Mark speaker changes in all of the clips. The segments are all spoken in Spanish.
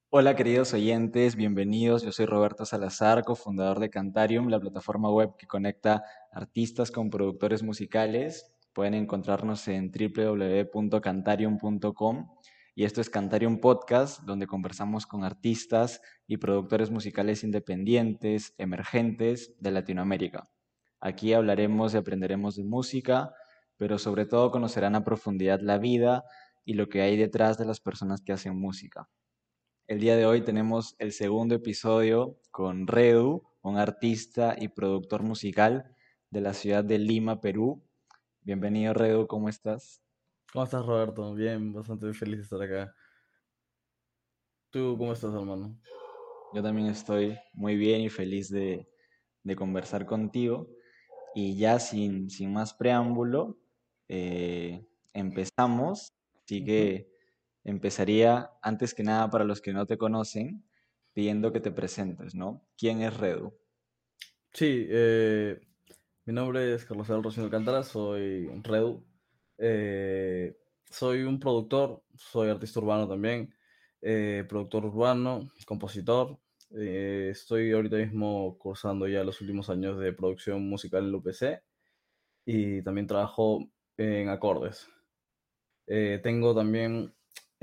Speaker 1: Hola queridos oyentes, bienvenidos. Yo soy Roberto Salazar, cofundador de Cantarium, la plataforma web que conecta artistas con productores musicales. Pueden encontrarnos en www.cantarium.com y esto es Cantarium Podcast, donde conversamos con artistas y productores musicales independientes, emergentes de Latinoamérica. Aquí hablaremos y aprenderemos de música, pero sobre todo conocerán a profundidad la vida y lo que hay detrás de las personas que hacen música. El día de hoy tenemos el segundo episodio con Redu, un artista y productor musical de la ciudad de Lima, Perú. Bienvenido, Redu, ¿cómo estás?
Speaker 2: ¿Cómo estás, Roberto? Bien, bastante feliz de estar acá. ¿Tú cómo estás, hermano?
Speaker 1: Yo también estoy muy bien y feliz de conversar contigo. Y ya sin más preámbulo, eh, empezamos. Así
Speaker 2: Ujú.
Speaker 1: que empezaría, antes que nada, para los que no te conocen, pidiendo que te presentes, ¿no? ¿Quién es Redu?
Speaker 2: Sí, mi nombre es Carlos Alberto Rocío Alcántara, soy Redu. Eh, Soy un productor, soy artista urbano también, productor urbano, compositor. Estoy ahorita mismo cursando ya los últimos años de producción musical en la UPC y también trabajo en acordes. Tengo también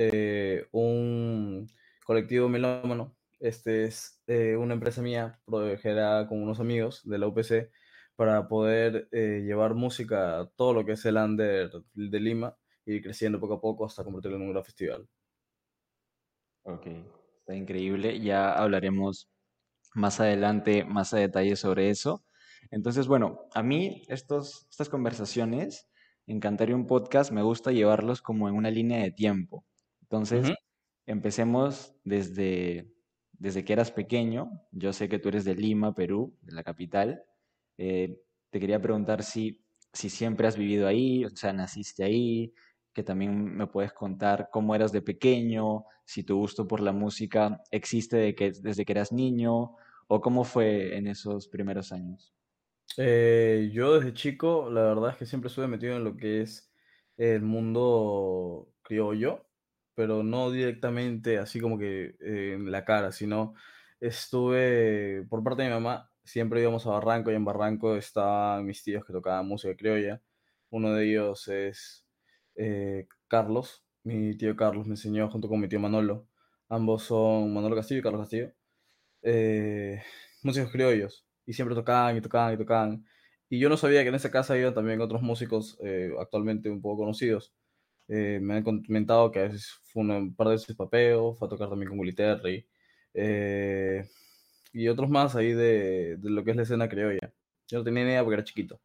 Speaker 2: un colectivo melómano. Este es una empresa mía generada con unos amigos de la UPC para poder llevar música a todo lo que es el under de Lima y ir creciendo poco a poco hasta convertirlo en un gran festival.
Speaker 1: Ok, está increíble. Ya hablaremos más adelante, más a detalle sobre eso. Entonces, bueno, a mí estas conversaciones en Cantario un Podcast me gusta llevarlos como en una línea de tiempo. Entonces,
Speaker 2: Ujú.
Speaker 1: empecemos desde que eras pequeño. Yo sé que tú eres de Lima, Perú, de la capital. Te quería preguntar si siempre has vivido ahí, o sea, naciste ahí, que también me puedes contar cómo eras de pequeño, si tu gusto por la música existe desde que eras niño, o cómo fue en esos primeros años.
Speaker 2: Yo desde chico, la verdad es que siempre estuve metido en lo que es el mundo criollo, pero no directamente así como que en la cara, sino estuve, por parte de mi mamá, siempre íbamos a Barranco y en Barranco estaban mis tíos que tocaban música criolla. Uno de ellos es Carlos, mi tío Carlos me enseñó junto con mi tío Manolo. Ambos son Manolo Castillo y Carlos Castillo, eh, músicos criollos, y siempre tocaban y tocaban y tocaban. Y yo no sabía que en esa casa iban también otros músicos actualmente un poco conocidos. Me han comentado que a veces fue un par de veces Papeo, fue a tocar también con Willy Terry, eh, y otros más ahí de lo que es la escena criolla. Yo no tenía ni idea porque era chiquito.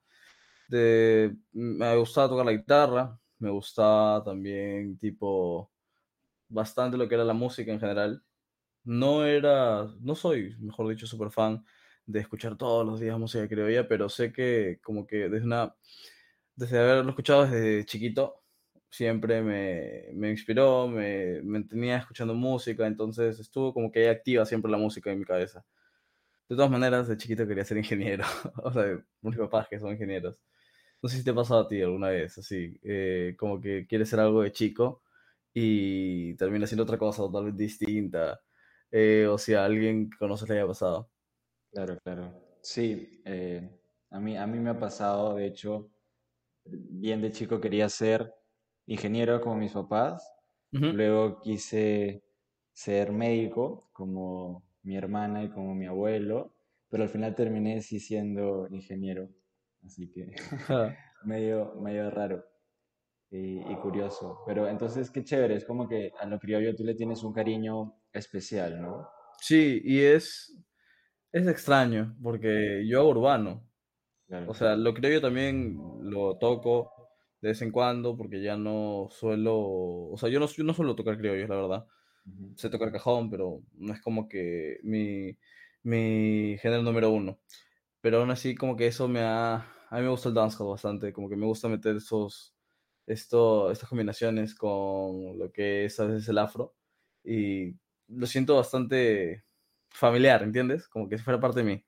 Speaker 2: Me gustaba tocar la guitarra, me gustaba también tipo bastante lo que era la música en general. No soy, mejor dicho, súper fan de escuchar todos los días música criolla, pero sé que como que desde haberlo escuchado desde chiquito, siempre me inspiró, me mantenía escuchando música, entonces estuvo como que ahí activa siempre la música en mi cabeza. De todas maneras, de chiquito quería ser ingeniero, o sea, mis papás que son ingenieros. No sé si te ha pasado a ti alguna vez, así, como que quieres ser algo de chico y termina siendo otra cosa totalmente distinta, o si a alguien que conoces le haya pasado.
Speaker 1: Claro, claro. Sí, a mí me ha pasado, de hecho, bien de chico quería ser ingeniero como mis papás,
Speaker 2: Ujú.
Speaker 1: luego quise ser médico como mi hermana y como mi abuelo, pero al final terminé sí siendo ingeniero, así que
Speaker 2: Ja.
Speaker 1: medio raro y curioso. Pero entonces qué chévere, es como que a lo criollo tú le tienes un cariño especial, ¿no?
Speaker 2: Sí, es extraño, porque yo hago urbano, o
Speaker 1: Claro.
Speaker 2: sea, lo creo yo también lo toco de vez en cuando, porque ya no suelo, o sea, yo no suelo tocar criollos, la verdad.
Speaker 1: Ujú.
Speaker 2: Sé tocar cajón, pero no es como que mi género número uno. Pero aún así como que a mí me gusta el dancehall bastante, como que me gusta meter estas combinaciones con lo que es a veces el afro, y lo siento bastante familiar, ¿entiendes? Como que si fuera parte de mí.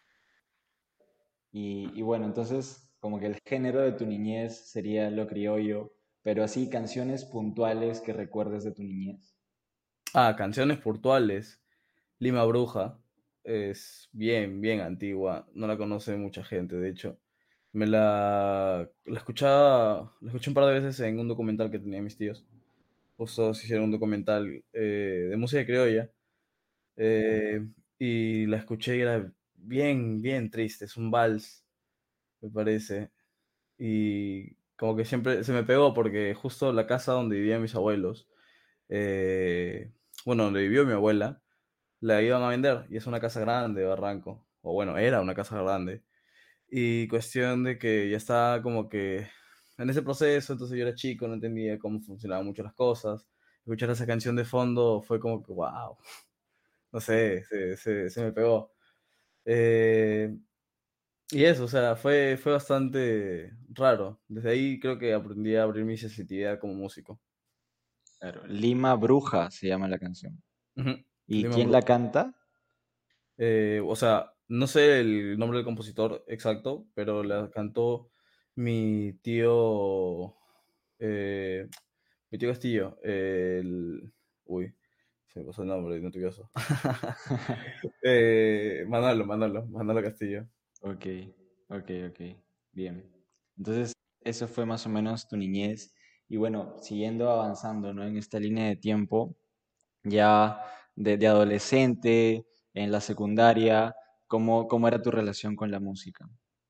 Speaker 1: Y bueno, entonces como que el género de tu niñez sería lo criollo, pero así canciones puntuales que recuerdes de tu niñez.
Speaker 2: Canciones puntuales. Lima Bruja es bien, bien antigua. No la conoce mucha gente, de hecho. La escuché un par de veces en un documental que tenían mis tíos. Justo se hicieron un documental de música criolla. eh, y la escuché y era bien, bien triste. Es un vals, me parece. Y como que siempre se me pegó porque justo la casa donde vivían mis abuelos, eh, bueno, donde vivió mi abuela, la iban a vender y es una casa grande, Barranco. O bueno, era una casa grande. Y cuestión de que ya estaba como que en ese proceso, entonces yo era chico, no entendía cómo funcionaban mucho las cosas. Escuchar esa canción de fondo fue como que, wow, no sé, se me pegó. Eh, y eso, o sea, fue bastante raro. Desde ahí creo que aprendí a abrir mi sensibilidad como músico.
Speaker 1: Claro, Lima Bruja se llama la canción.
Speaker 2: Ujú.
Speaker 1: ¿Y
Speaker 2: Lima
Speaker 1: quién la
Speaker 2: Bruja.
Speaker 1: canta?
Speaker 2: O sea, no sé el nombre del compositor exacto, pero la cantó mi tío, eh, mi tío Castillo. Uy, se me pasó el nombre, no te eso. Manolo Castillo.
Speaker 1: Ok, ok. Bien. Entonces, eso fue más o menos tu niñez. Y bueno, siguiendo avanzando, ¿no? En esta línea de tiempo, ya de adolescente, en la secundaria, ¿cómo era tu relación con la música?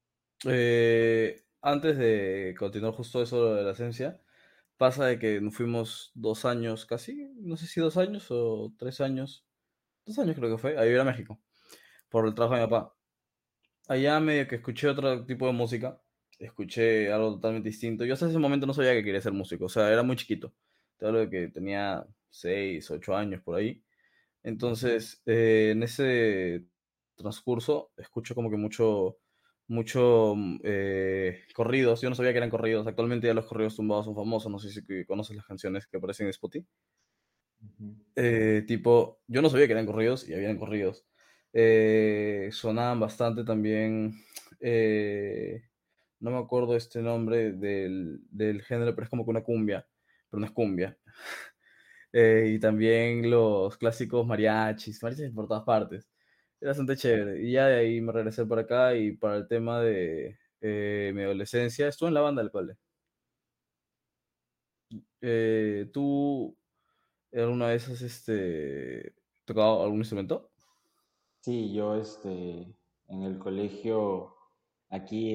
Speaker 2: Antes de continuar justo eso de la esencia, pasa de que nos fuimos 2 años casi, no sé si 2 años o 3 años, 2 años creo que fue, a vivir a México, por el trabajo de mi papá. Allá medio que escuché otro tipo de música, escuché algo totalmente distinto. Yo hasta ese momento no sabía que quería ser músico, o sea, era muy chiquito. Te hablo de que tenía 6, 8 años por ahí. Entonces, en ese transcurso, escucho como que mucho corridos. Yo no sabía que eran corridos. Actualmente ya los corridos tumbados son famosos. No sé si conoces las canciones que aparecen en Spotify.
Speaker 1: Ujú.
Speaker 2: Tipo, yo no sabía que eran corridos y habían corridos. Sonaban bastante también. eh, no me acuerdo este nombre del género, pero es como que una cumbia, pero no es cumbia. Y también los clásicos mariachis por todas partes. Era bastante chévere. Y ya de ahí me regresé para acá y para el tema de mi adolescencia, estuve en la banda del cole. ¿Tú alguna vez has tocado algún instrumento?
Speaker 1: Sí, yo en el colegio, aquí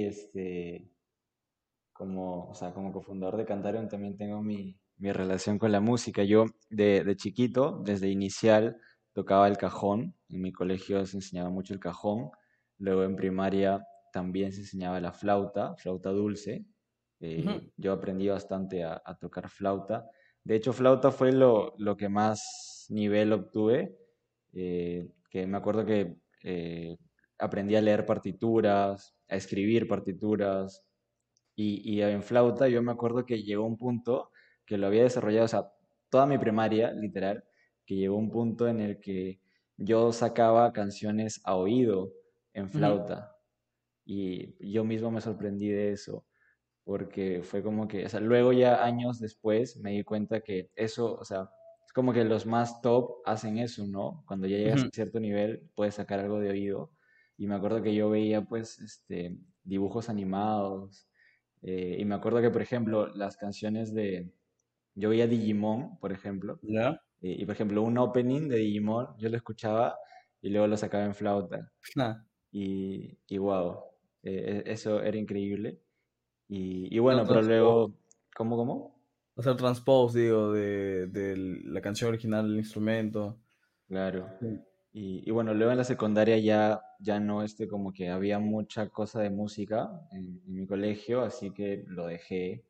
Speaker 1: como, o sea, como cofundador de Cantarium también tengo mi relación con la música. Yo de chiquito, desde inicial, tocaba el cajón. En mi colegio se enseñaba mucho el cajón. Luego en primaria también se enseñaba la flauta, flauta dulce.
Speaker 2: Ujú,
Speaker 1: Yo aprendí bastante a tocar flauta. De hecho, flauta fue lo que más nivel obtuve. Que me acuerdo que aprendí a leer partituras, a escribir partituras, y en flauta yo me acuerdo que llegó un punto que lo había desarrollado, o sea, toda mi primaria, literal, que llegó un punto en el que yo sacaba canciones a oído en
Speaker 2: ujú,
Speaker 1: flauta y yo mismo me sorprendí de eso, porque fue como que, o sea, luego ya años después me di cuenta que eso, o sea, es como que los más top hacen eso, ¿no? Cuando ya llegas a
Speaker 2: ujú,
Speaker 1: cierto nivel puedes sacar algo de oído y me acuerdo que yo veía pues dibujos animados y me acuerdo que por ejemplo las canciones yo veía Digimon, por ejemplo,
Speaker 2: ¿ya?
Speaker 1: y por ejemplo un opening de Digimon yo lo escuchaba y luego lo sacaba en flauta
Speaker 2: Nah,
Speaker 1: y wow, eso era increíble. Y
Speaker 2: hacer
Speaker 1: bueno, pero
Speaker 2: transpose,
Speaker 1: luego, ¿cómo?
Speaker 2: hacer transpose, digo, de la canción original del instrumento.
Speaker 1: Claro.
Speaker 2: Sí.
Speaker 1: Y bueno, luego en la secundaria ya no, como que había mucha cosa de música en mi colegio, así que lo dejé.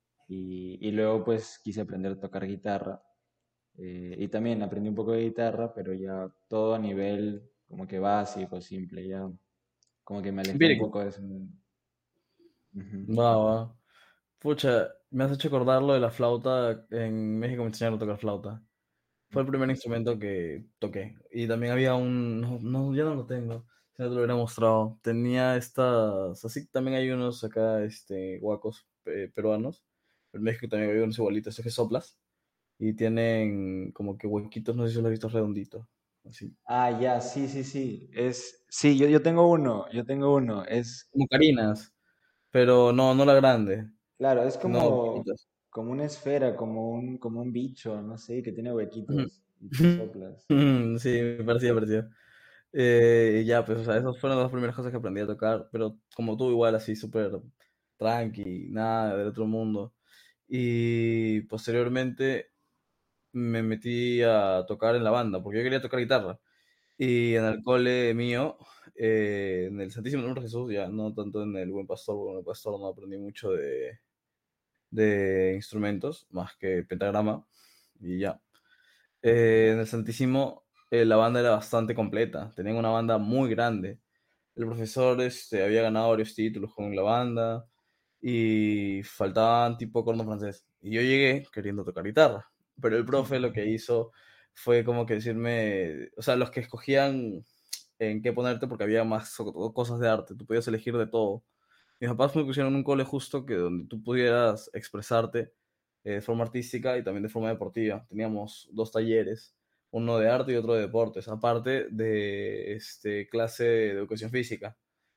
Speaker 1: Y luego pues quise aprender a tocar guitarra. Y también aprendí un poco de guitarra, pero ya todo a nivel como que básico, simple, ya como que me alejé un
Speaker 2: Empírico.
Speaker 1: poco de ese mundo. Ujú.
Speaker 2: Va, va. Pucha, me has hecho acordar lo de la flauta. En México me enseñaron a tocar flauta. Fue el primer instrumento que toqué. Y también había no, no, ya no lo tengo. Si no te lo hubiera mostrado. Tenía estas, así que también hay unos acá, guacos peruanos. En México también había unos igualitos, estos que soplas. y tienen como que huequitos, no sé si los has visto redonditos, así.
Speaker 1: Ah, ya, sí, sí, sí. Sí, yo tengo uno, yo tengo uno.
Speaker 2: Como carinas, pero no, no la grande,
Speaker 1: Claro, es
Speaker 2: sino
Speaker 1: como,
Speaker 2: pequeñitas.
Speaker 1: como una esfera, como un bicho, no sé, que tiene
Speaker 2: Ujú.
Speaker 1: huequitos y tú soplas.
Speaker 2: Sí, me parecía, parecía. Y ya, pues, o sea, esas fueron las primeras cosas que aprendí a tocar, pero como tú, igual, así, súper tranqui, nada del otro mundo. Y posteriormente me metí a tocar en la banda, porque yo quería tocar guitarra. Y en el cole mío, en el Santísimo Nombre de Jesús, ya no tanto en el Buen Pastor, porque en el Pastor no aprendí mucho de instrumentos, más que pentagrama, y ya. En el Santísimo, la banda era bastante completa, tenían una banda muy grande. El profesor había ganado varios títulos con la banda y faltaban tipo corno francés. Y yo llegué queriendo tocar guitarra, pero el profe lo que hizo fue como que decirme, o sea, los que escogían en qué ponerte porque había más cosas de arte, tú podías elegir de todo. Mis papás me pusieron en un cole justo que donde tú pudieras expresarte de forma artística y también de forma deportiva. Teníamos dos talleres, uno de arte y otro de deportes, aparte de clase de educación física.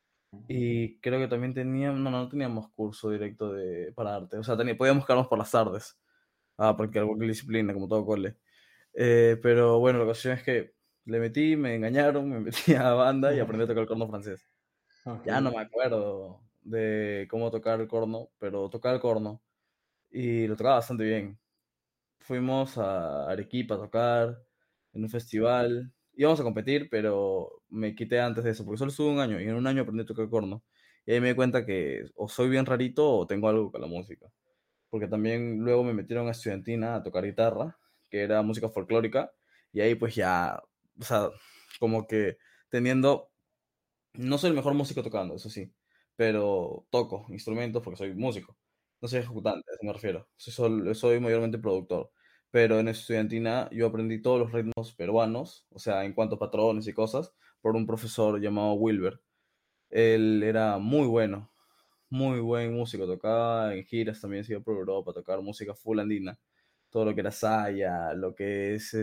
Speaker 2: Y creo que también teníamos, no, no teníamos curso directo para arte, o sea, podíamos quedarnos por las tardes a practicar cualquier disciplina, como todo cole. Pero bueno, la cuestión es que le metí, me engañaron, me metí a banda y aprendí a tocar el corno francés.
Speaker 1: Ok.
Speaker 2: Ya no me acuerdo de cómo tocar el corno, pero tocaba el corno y lo tocaba bastante bien. Fuimos a Arequipa a tocar en un festival. Íbamos a competir, pero me quité antes de eso, porque solo estuve un año y en un año aprendí a tocar el corno. Y ahí me di cuenta que o soy bien rarito o tengo algo con la música. Porque también luego me metieron a estudiantina a tocar guitarra, que era música folclórica, y ahí pues ya, o sea, como que teniendo no soy el mejor músico tocando, eso sí, pero toco instrumentos porque soy músico. No soy ejecutante, a eso me refiero. Soy mayormente productor. Pero en estudiantina yo aprendí todos los ritmos peruanos, o sea, en cuanto a patrones y cosas, por un profesor llamado Wilber. Él era muy bueno, muy buen músico. Tocaba en giras también, se iba por Europa a tocar música full andina. Todo lo que era saya, lo que es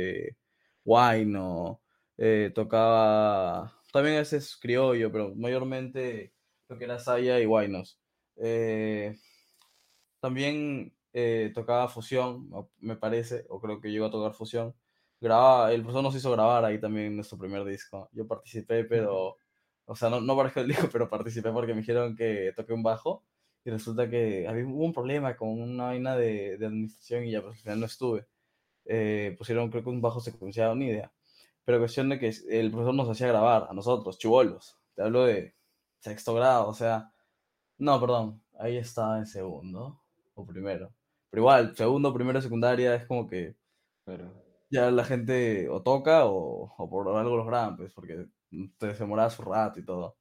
Speaker 2: huayno, tocaba también a veces criollo, pero mayormente lo que era saya y huaynos. Eh, También tocaba fusión, me parece, o creo que llegó a tocar fusión. El profesor nos hizo grabar ahí también nuestro primer disco. Yo participé, pero, o sea, no, no parezco el disco, pero participé porque me dijeron que toqué un bajo y resulta que hubo un problema con una vaina de administración y ya pues al final no estuve. Pusieron creo que un bajo secuenciado, ni idea. Pero cuestión de que el profesor nos hacía grabar a nosotros, chibolos. Te hablo de sexto grado, o sea, no, perdón, ahí estaba en segundo o primero. Pero igual, segundo, primero, secundaria es como que
Speaker 1: Pero,
Speaker 2: ya la gente o toca o por algo los graban, pues, porque te demoraba su rato y todo.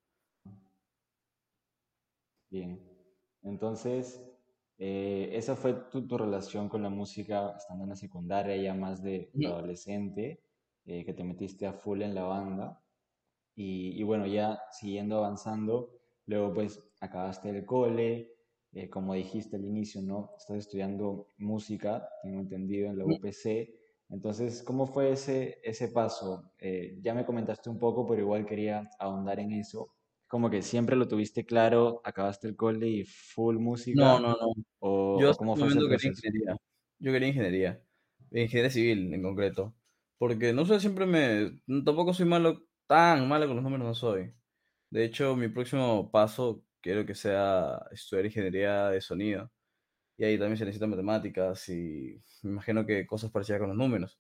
Speaker 1: bien. Entonces, esa fue tu relación con la música estando en la secundaria, ya más de
Speaker 2: Ujú.
Speaker 1: adolescente, que te metiste a full en la banda. Y bueno, ya siguiendo avanzando, luego pues acabaste el cole, como dijiste al inicio, ¿no? Estás estudiando música, tengo entendido, en la UPC. Entonces, ¿cómo fue ese paso? Ya me comentaste un poco, pero igual quería ahondar en eso. Como que siempre lo tuviste claro, acabaste el cole y full
Speaker 2: No,
Speaker 1: música,
Speaker 2: no, no.
Speaker 1: o,
Speaker 2: Yo
Speaker 1: o
Speaker 2: hasta
Speaker 1: cómo
Speaker 2: ese
Speaker 1: fue ese
Speaker 2: momento quería
Speaker 1: proceso.
Speaker 2: ingeniería. Yo quería ingeniería. Ingeniería civil en concreto. Porque no sé, tampoco soy malo, tan malo con los números no soy. De hecho, mi próximo paso quiero que sea estudiar ingeniería de sonido. Y ahí también se necesitan matemáticas y me imagino que cosas parecidas con los números.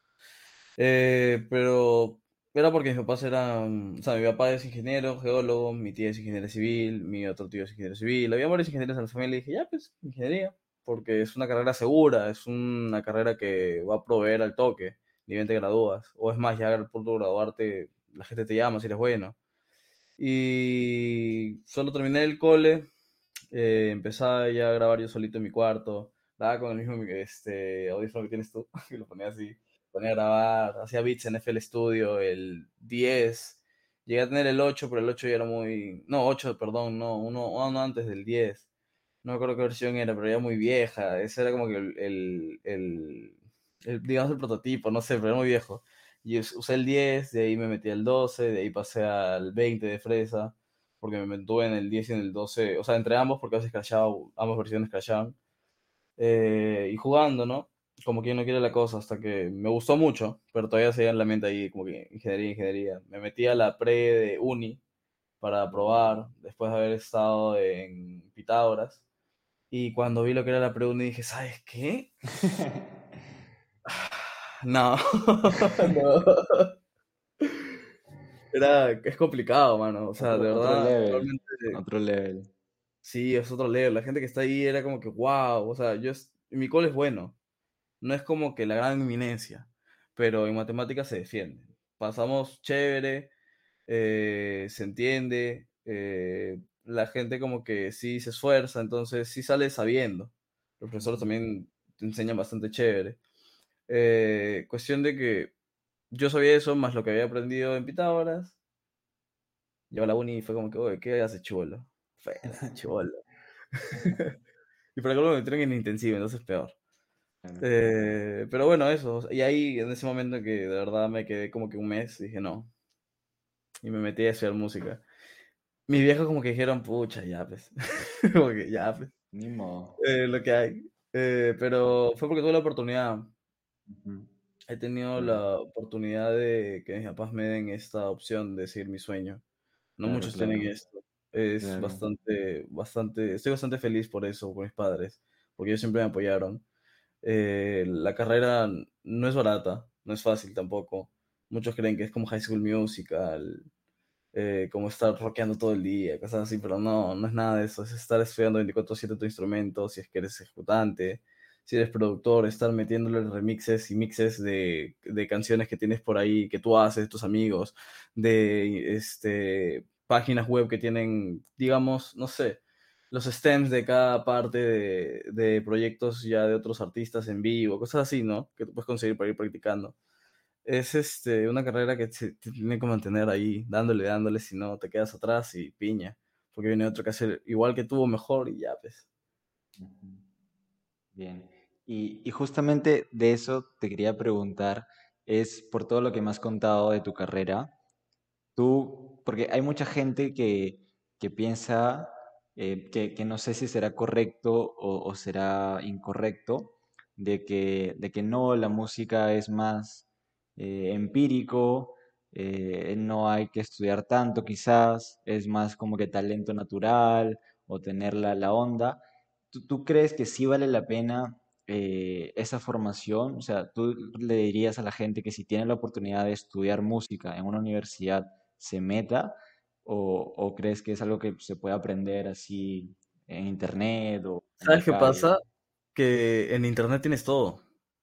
Speaker 2: Pero era porque mis papás eran, o sea, mi papá es ingeniero, geólogo, mi tía es ingeniera civil, mi otro tío es ingeniero civil. Había varios ingenieros en la familia y dije, ya, pues, ingeniería, porque es una carrera segura, es una carrera que va a proveer al toque, ni bien te gradúas. O es más, ya al punto de graduarte, la gente te llama si eres bueno. Y solo terminé el cole, empezaba ya a grabar yo solito en mi cuarto, grababa con el mismo audífono que tienes tú, que lo ponía así, ponía a grabar, hacía beats en FL Studio, el 10, llegué a tener el 8 pero el 8 ya era muy, no, 8 perdón, no, uno antes del 10 no me acuerdo qué versión era, pero era muy vieja. Ese era como que digamos, el prototipo, no sé, pero era muy viejo. Y usé el 10, de ahí me metí al 12, de ahí pasé al 20 de fresa, porque me mantuve en el 10 y en el 12, o sea, entre ambos, porque a veces crashaba, ambas versiones crashaban. Y jugando, ¿no? Como quien no quiere la cosa, hasta que me gustó mucho, pero todavía seguía en la mente ahí, como que ingeniería. Me metí a la pre de uni para probar, después de haber estado en Pitágoras. Y cuando vi lo que era la pre-uni dije, ¿sabes qué? No, no. Es complicado, mano. O sea, de
Speaker 1: Otro
Speaker 2: verdad,
Speaker 1: level,
Speaker 2: realmente,
Speaker 1: otro level.
Speaker 2: sí, es otro level. La gente que está ahí era como que, wow. O sea, mi cole es bueno. No es como que la gran eminencia, pero en matemáticas se defiende. Pasamos chévere, se entiende, la gente como que sí se esfuerza, entonces sí sale sabiendo. Los profesores
Speaker 1: Ujú.
Speaker 2: también te enseñan bastante chévere. Cuestión de que yo sabía eso, más lo que había aprendido en Pitágoras. Llego a la uni y fue como que, oye, ¿qué hace chivolo? Fuera, chivolo. Y por acá me metieron en intensivo, entonces peor.
Speaker 1: Claro.
Speaker 2: Pero bueno, eso. Y ahí, en ese momento que de verdad me quedé como que un mes, dije no. Y me metí a estudiar música. Mis viejos como que dijeron, pucha, ya pues. Como que ya pues.
Speaker 1: Ni modo.
Speaker 2: Lo que hay. Pero fue porque tuve la oportunidad.
Speaker 1: Ujú.
Speaker 2: He tenido
Speaker 1: Claro,
Speaker 2: la oportunidad de que mis papás me den esta opción de seguir mi sueño. No
Speaker 1: claro,
Speaker 2: muchos tienen
Speaker 1: claro,
Speaker 2: esto. Es
Speaker 1: claro.
Speaker 2: estoy bastante feliz por eso, por mis padres, porque ellos siempre me apoyaron. La carrera no es barata, no es fácil tampoco. Muchos creen que es como High School Musical, como estar rockeando todo el día, cosas así, pero no, no es nada de eso. Es estar estudiando 24/7 tu instrumento, si es que eres ejecutante, si eres productor, estar metiéndole remixes y mixes de canciones que tienes por ahí, que tú haces, tus amigos, de páginas web que tienen, digamos, no sé, los stems de cada parte de proyectos ya de otros artistas en vivo, cosas así, ¿no? Que tú puedes conseguir para ir practicando. Es una carrera que te tiene que mantener ahí, dándole, si no te quedas atrás y piña, porque viene otro que hacer igual que tú o mejor y ya, pues.
Speaker 1: Ujú. Bien. Y justamente de eso te quería preguntar, es por todo lo que me has contado de tu carrera. Tú, porque hay mucha gente que piensa que no sé si será correcto o será incorrecto, de que no, la música es más empírico, no hay que estudiar tanto quizás, es más como que talento natural o tener la onda. ¿Tú crees que sí vale la pena esa formación? O sea, ¿tú le dirías a la gente que si tiene la oportunidad de estudiar música en una universidad, se meta o crees que es algo que se puede aprender así en internet o en la
Speaker 2: ¿Sabes qué
Speaker 1: calle?
Speaker 2: pasa? Que en internet tienes todo.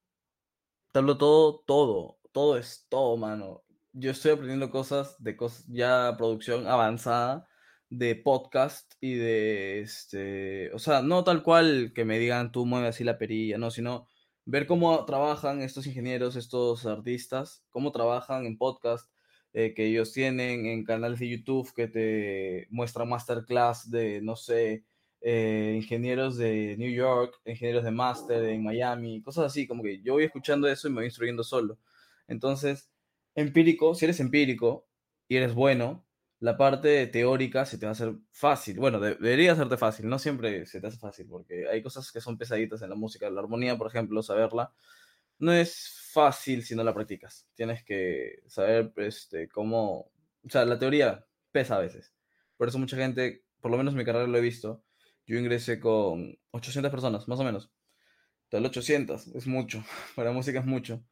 Speaker 2: Te hablo todo, todo es todo, mano. Yo estoy aprendiendo cosas de cosas ya producción avanzada de podcast y de o sea, no tal cual que me digan tú mueve así la perilla, no, sino ver cómo trabajan estos ingenieros, estos artistas, cómo trabajan en podcast que ellos tienen, en canales de YouTube que te muestran masterclass de, no sé, ingenieros de New York, ingenieros de máster en Miami, cosas así, como que yo voy escuchando eso y me voy instruyendo solo. Entonces, empírico, si eres empírico y eres bueno, la parte teórica se te va a hacer fácil. Bueno, debería hacerte fácil, no siempre se te hace fácil, porque hay cosas que son pesaditas en la música. La armonía, por ejemplo, saberla, no es fácil si no la practicas. Tienes que saber cómo... O sea, la teoría pesa a veces. Por eso mucha gente, por lo menos en mi carrera lo he visto, yo ingresé con 800 personas, más o menos. Total 800, es mucho. Para música es mucho.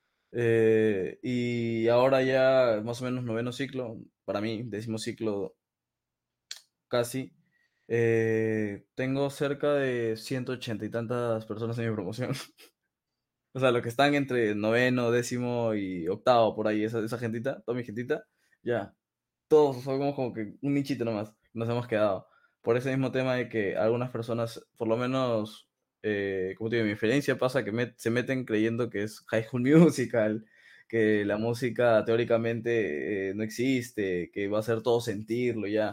Speaker 2: Y ahora ya más o menos noveno ciclo, para mí, décimo ciclo casi. Tengo cerca de 180 y tantas personas en mi promoción. O sea, los que están entre noveno, décimo y octavo, por ahí, esa gentita, toda mi gentita, ya, todos somos como que un nichito nomás, nos hemos quedado. Por ese mismo tema de que algunas personas, por lo menos, como te digo, mi experiencia pasa que se meten creyendo que es High School Musical, que la música teóricamente no existe, que va a ser todo sentirlo ya.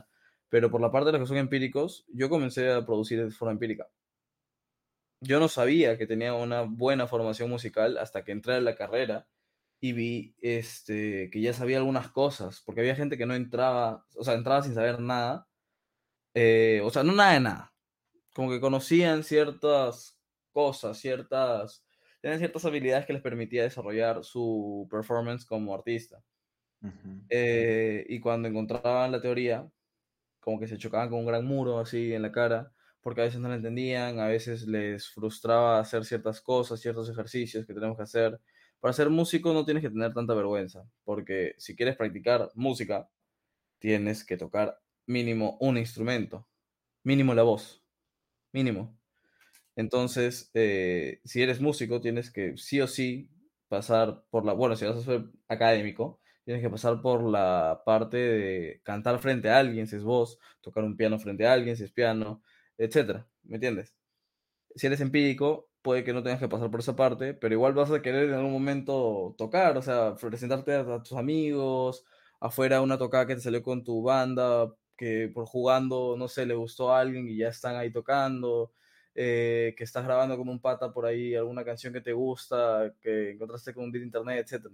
Speaker 2: Pero por la parte de los que son empíricos, yo comencé a producir de forma empírica. Yo no sabía que tenía una buena formación musical hasta que entré a la carrera y vi, que ya sabía algunas cosas, porque había gente que no entraba, o sea, entraba sin saber nada, o sea, no nada de nada, como que conocían ciertas cosas, tenían ciertas habilidades que les permitía desarrollar su performance como artista.
Speaker 1: Ujú.
Speaker 2: Y cuando encontraban la teoría, como que se chocaban con un gran muro así en la cara, porque a veces no la entendían, a veces les frustraba hacer ciertas cosas, ciertos ejercicios que tenemos que hacer. Para ser músico no tienes que tener tanta vergüenza, porque si quieres practicar música, tienes que tocar mínimo un instrumento, mínimo la voz, mínimo. Entonces, si eres músico, tienes que sí o sí pasar por bueno, si vas a ser académico, tienes que pasar por la parte de cantar frente a alguien, si es voz, tocar un piano frente a alguien, si es piano, etcétera, ¿me entiendes? Si eres empírico, puede que no tengas que pasar por esa parte, pero igual vas a querer en algún momento tocar, o sea, presentarte a tus amigos, afuera una tocada que te salió con tu banda, que por jugando, no sé, le gustó a alguien y ya están ahí tocando, que estás grabando con un pata por ahí alguna canción que te gusta, que encontraste con un beat de internet, etcétera.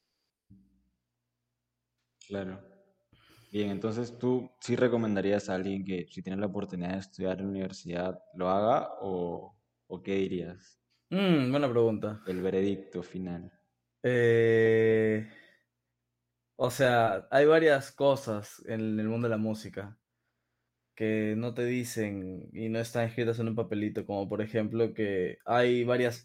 Speaker 1: Claro. Bien, entonces tú sí recomendarías a alguien que si tiene la oportunidad de estudiar en la universidad lo haga o qué dirías?
Speaker 2: Buena pregunta.
Speaker 1: El veredicto final.
Speaker 2: Eh, o sea, hay varias cosas en el mundo de la música que no te dicen y no están escritas en un papelito, como por ejemplo que hay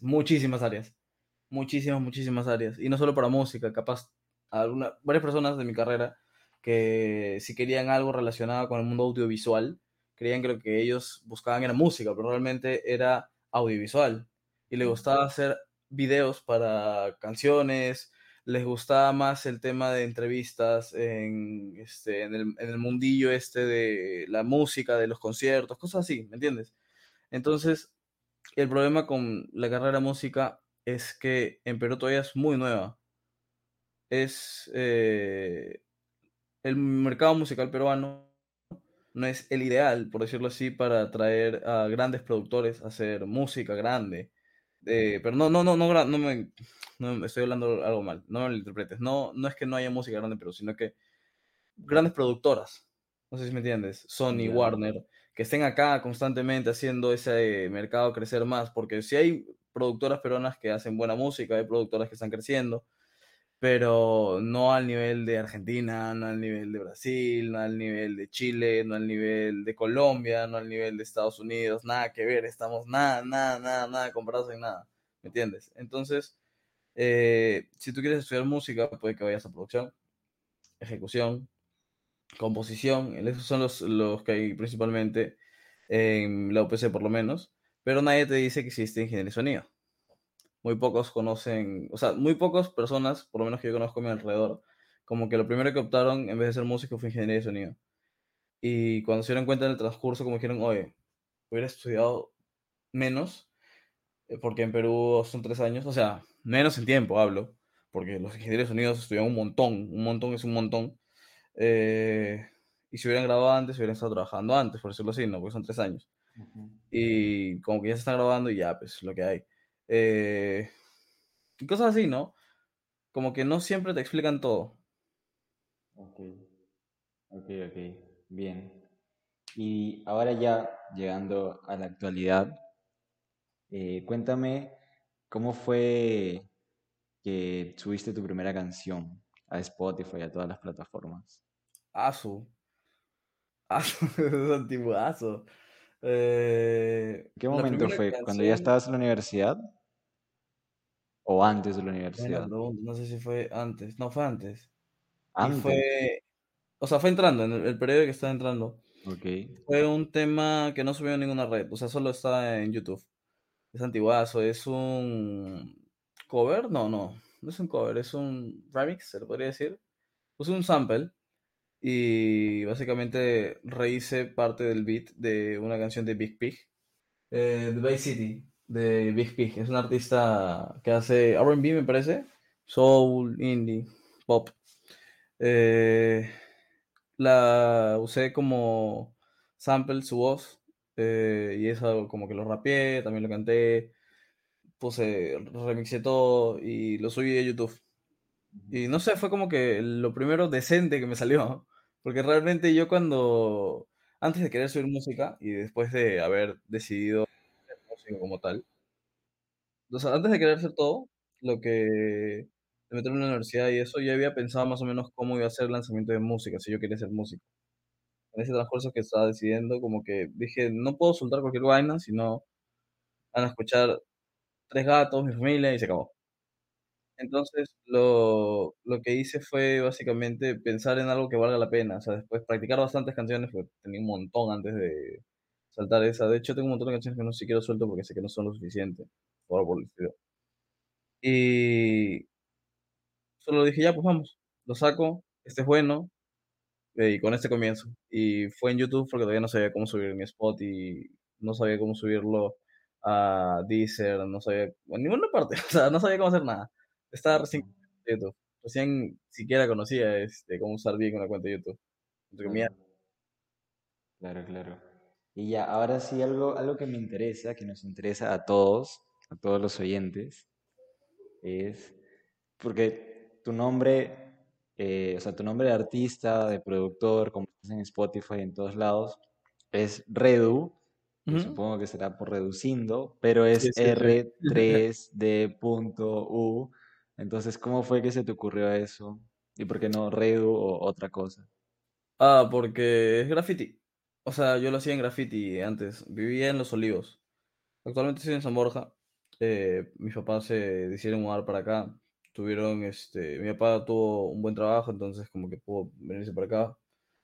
Speaker 2: muchísimas áreas, y no solo para música, capaz varias personas de mi carrera que si querían algo relacionado con el mundo audiovisual, creían que lo que ellos buscaban era música, pero realmente era audiovisual, y les gustaba hacer videos para canciones, les gustaba más el tema de entrevistas en el mundillo de la música, de los conciertos, cosas así, ¿me entiendes? Entonces, el problema con la carrera de música es que en Perú todavía es muy nueva. Es el mercado musical peruano no es el ideal, por decirlo así, para atraer a grandes productores a hacer música grande. Pero no estoy hablando algo mal, no me lo interpretes. No, no es que no haya música grande, pero sino que grandes productoras, no sé si me entiendes, Sony,
Speaker 1: Ya.
Speaker 2: Warner, que estén acá constantemente haciendo ese mercado crecer más, porque si hay productoras peruanas que hacen buena música, hay productoras que están creciendo, pero no al nivel de Argentina, no al nivel de Brasil, no al nivel de Chile, no al nivel de Colombia, no al nivel de Estados Unidos, nada que ver, estamos nada comparados en nada, ¿me entiendes? Entonces, si tú quieres estudiar música, puede que vayas a producción, ejecución, composición, esos son los que hay principalmente en la UPC por lo menos, pero nadie te dice que existe ingeniería de sonido. Muy pocos conocen, o sea, muy pocas personas, por lo menos que yo conozco a mi alrededor, como que lo primero que optaron en vez de ser músico fue ingeniería de sonido. Y cuando se dieron cuenta en el transcurso, como dijeron, oye, hubiera estudiado menos, porque en Perú son 3 años, o sea, menos en tiempo hablo, porque los ingenieros de sonido estudian un montón es un montón. Eh, y si hubieran grabado antes, hubieran estado trabajando antes, por decirlo así, ¿no? Porque son 3 años.
Speaker 1: Ujú.
Speaker 2: Y como que ya se están grabando y ya, pues, lo que hay. Eh, y cosas así, ¿no? Como que no siempre te explican todo.
Speaker 1: Ok, ok. Bien. Y ahora ya llegando a la actualidad, cuéntame cómo fue que subiste tu primera canción a Spotify, a todas las plataformas.
Speaker 2: Asu, asu, es antiguazo.
Speaker 1: ¿En qué
Speaker 2: La
Speaker 1: momento
Speaker 2: primera
Speaker 1: fue? ¿Cuando ya
Speaker 2: canción,
Speaker 1: estabas en la universidad o antes de la
Speaker 2: buena
Speaker 1: universidad?
Speaker 2: pregunta, no sé si fue antes, no fue antes. Y
Speaker 1: Antes.
Speaker 2: fue, o sea, fue entrando, en el periodo que estaba entrando.
Speaker 1: Ok.
Speaker 2: Fue un tema que no subió a ninguna red, o sea, solo está en YouTube. Es antiguazo, es un cover, no es un cover, es un remix, se le podría decir. Puse un sample y básicamente rehice parte del beat de una canción de Big Pig, The Bay City, de Big Pig. Es un artista que hace R&B, me parece, soul, indie, pop. Eh, la usé como sample su voz, y eso como que lo rapeé, también lo canté, remixé todo y lo subí a YouTube.
Speaker 1: Ujú.
Speaker 2: Y no sé, fue como que lo primero decente que me salió, porque realmente yo cuando antes de querer subir música y después de haber decidido ser músico como tal, o sea, antes de querer hacer todo, lo que de meterme en la universidad y eso, ya había pensado más o menos cómo iba a ser el lanzamiento de música, si yo quería ser músico. En ese transcurso que estaba decidiendo, como que dije: "No puedo soltar cualquier vaina, si no van a escuchar 3 gatos, mi familia y se acabó". Entonces, lo que hice fue básicamente pensar en algo que valga la pena, o sea, después practicar bastantes canciones, porque tenía un montón antes de saltar esa. De hecho, tengo un montón de canciones que no siquiera suelto porque sé que no son lo suficiente, por el estilo. Y solo dije: "Ya, pues vamos, lo saco, este es bueno, y con este comienzo". Y fue en YouTube porque todavía no sabía cómo subir mi spot y no sabía cómo subirlo a Deezer, no sabía en ninguna parte, o sea, no sabía cómo hacer nada. Estaba recién
Speaker 1: Ujú.
Speaker 2: en YouTube, recién siquiera conocía, cómo usar bien una cuenta de YouTube. Entre comillas.
Speaker 1: Claro, claro, claro. Y ya, ahora sí, algo que me interesa, que nos interesa a todos los oyentes, es porque tu nombre, o sea, tu nombre de artista, de productor, como estás en Spotify, en todos lados, es Redu, que
Speaker 2: Ujú.
Speaker 1: supongo que será por reducindo, pero es
Speaker 2: Sí, sí, sí.
Speaker 1: R3D.U. Entonces, ¿cómo fue que se te ocurrió eso? ¿Y por qué no Redu o otra cosa?
Speaker 2: Porque es graffiti. O sea, yo lo hacía en graffiti antes, vivía en Los Olivos. Actualmente estoy en San Borja. Mis papás se decidieron mudar para acá. Mi papá tuvo un buen trabajo, entonces como que pudo venirse para acá.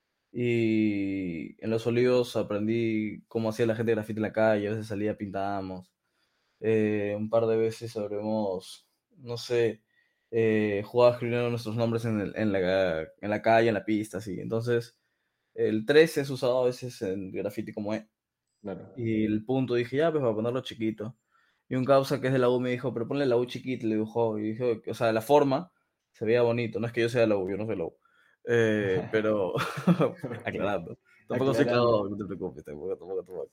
Speaker 2: Y en Los Olivos aprendí cómo hacía la gente grafiti en la calle. A veces salía, pintábamos. Un par de veces habremos, no sé, jugado escribiendo nuestros nombres en la calle, en la pista, así. Entonces, el 3 es usado a veces en graffiti como E.
Speaker 1: Claro.
Speaker 2: Y el punto dije, ya, pues, para ponerlo chiquito. Y un causa que es de la U me dijo, pero ponle la U chiquita, le dibujó. Y dije, o sea, la forma se veía bonito. No es que yo sea la U, yo no soy la U. Pero,
Speaker 1: Ok.
Speaker 2: aclarando. Tampoco soy
Speaker 1: Aclarando.
Speaker 2: Clau, no te preocupes, tampoco.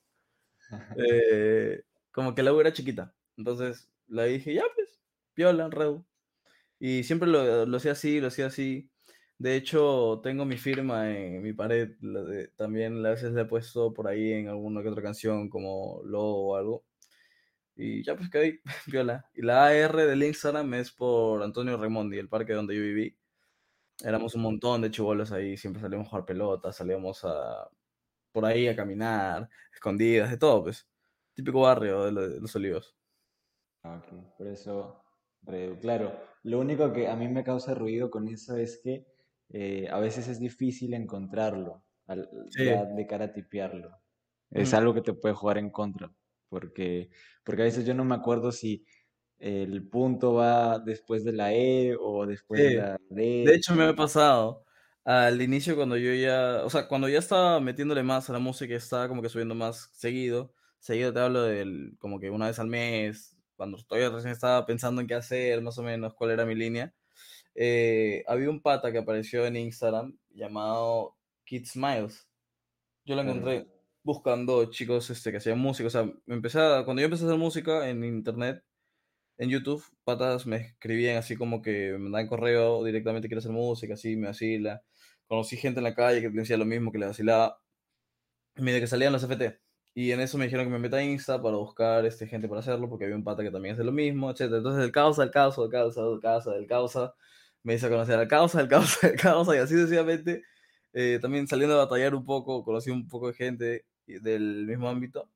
Speaker 2: Eh, Como que la U era chiquita. Entonces, la dije, ya, pues, piola, Redu. Y siempre lo hacía así, lo hacía así. De hecho, tengo mi firma en mi pared. También a veces le he puesto por ahí en alguna que otra canción como logo o algo. Y ya pues quedé ahí, piola. Y la AR del Instagram es por Antonio Raimondi, el parque donde yo viví. Éramos un montón de chibolos ahí, siempre salíamos a jugar pelota, salíamos por ahí a caminar, escondidas, de todo, pues. Típico barrio de Los Olivos.
Speaker 1: Ah, ok, por eso, claro, lo único que a mí me causa ruido con eso es que a veces es difícil encontrarlo, ya
Speaker 2: Sí.
Speaker 1: de cara a tipearlo. Es
Speaker 2: Ujú.
Speaker 1: algo que te puede jugar en contra, porque, porque a veces yo no me acuerdo si el punto va después de la E o después de
Speaker 2: Sí.
Speaker 1: la
Speaker 2: De
Speaker 1: D.
Speaker 2: hecho, me ha pasado. Al inicio, cuando ya estaba metiéndole más a la música, estaba como que subiendo más seguido. Seguido te hablo del, como que una vez al mes, cuando todavía recién estaba pensando en qué hacer, más o menos, cuál era mi línea. Había un pata que apareció en Instagram llamado Kid Smiles. Yo lo
Speaker 1: Claro,
Speaker 2: encontré buscando chicos que hacían música. O sea, cuando yo empecé a hacer música en internet, en YouTube, patas me escribían así como que me mandaban correo directamente, quiero hacer música, así, me vacila. Conocí gente en la calle que me decía lo mismo, que le vacilaba, y medio que salían los FT. Y en eso me dijeron que me meta a Insta para buscar gente para hacerlo, porque había un pata que también hace lo mismo, etcétera. Entonces, del causa, me hizo conocer al causa, del causa, del causa, y así sucesivamente. También saliendo a batallar un poco, conocí un poco de gente del mismo ámbito.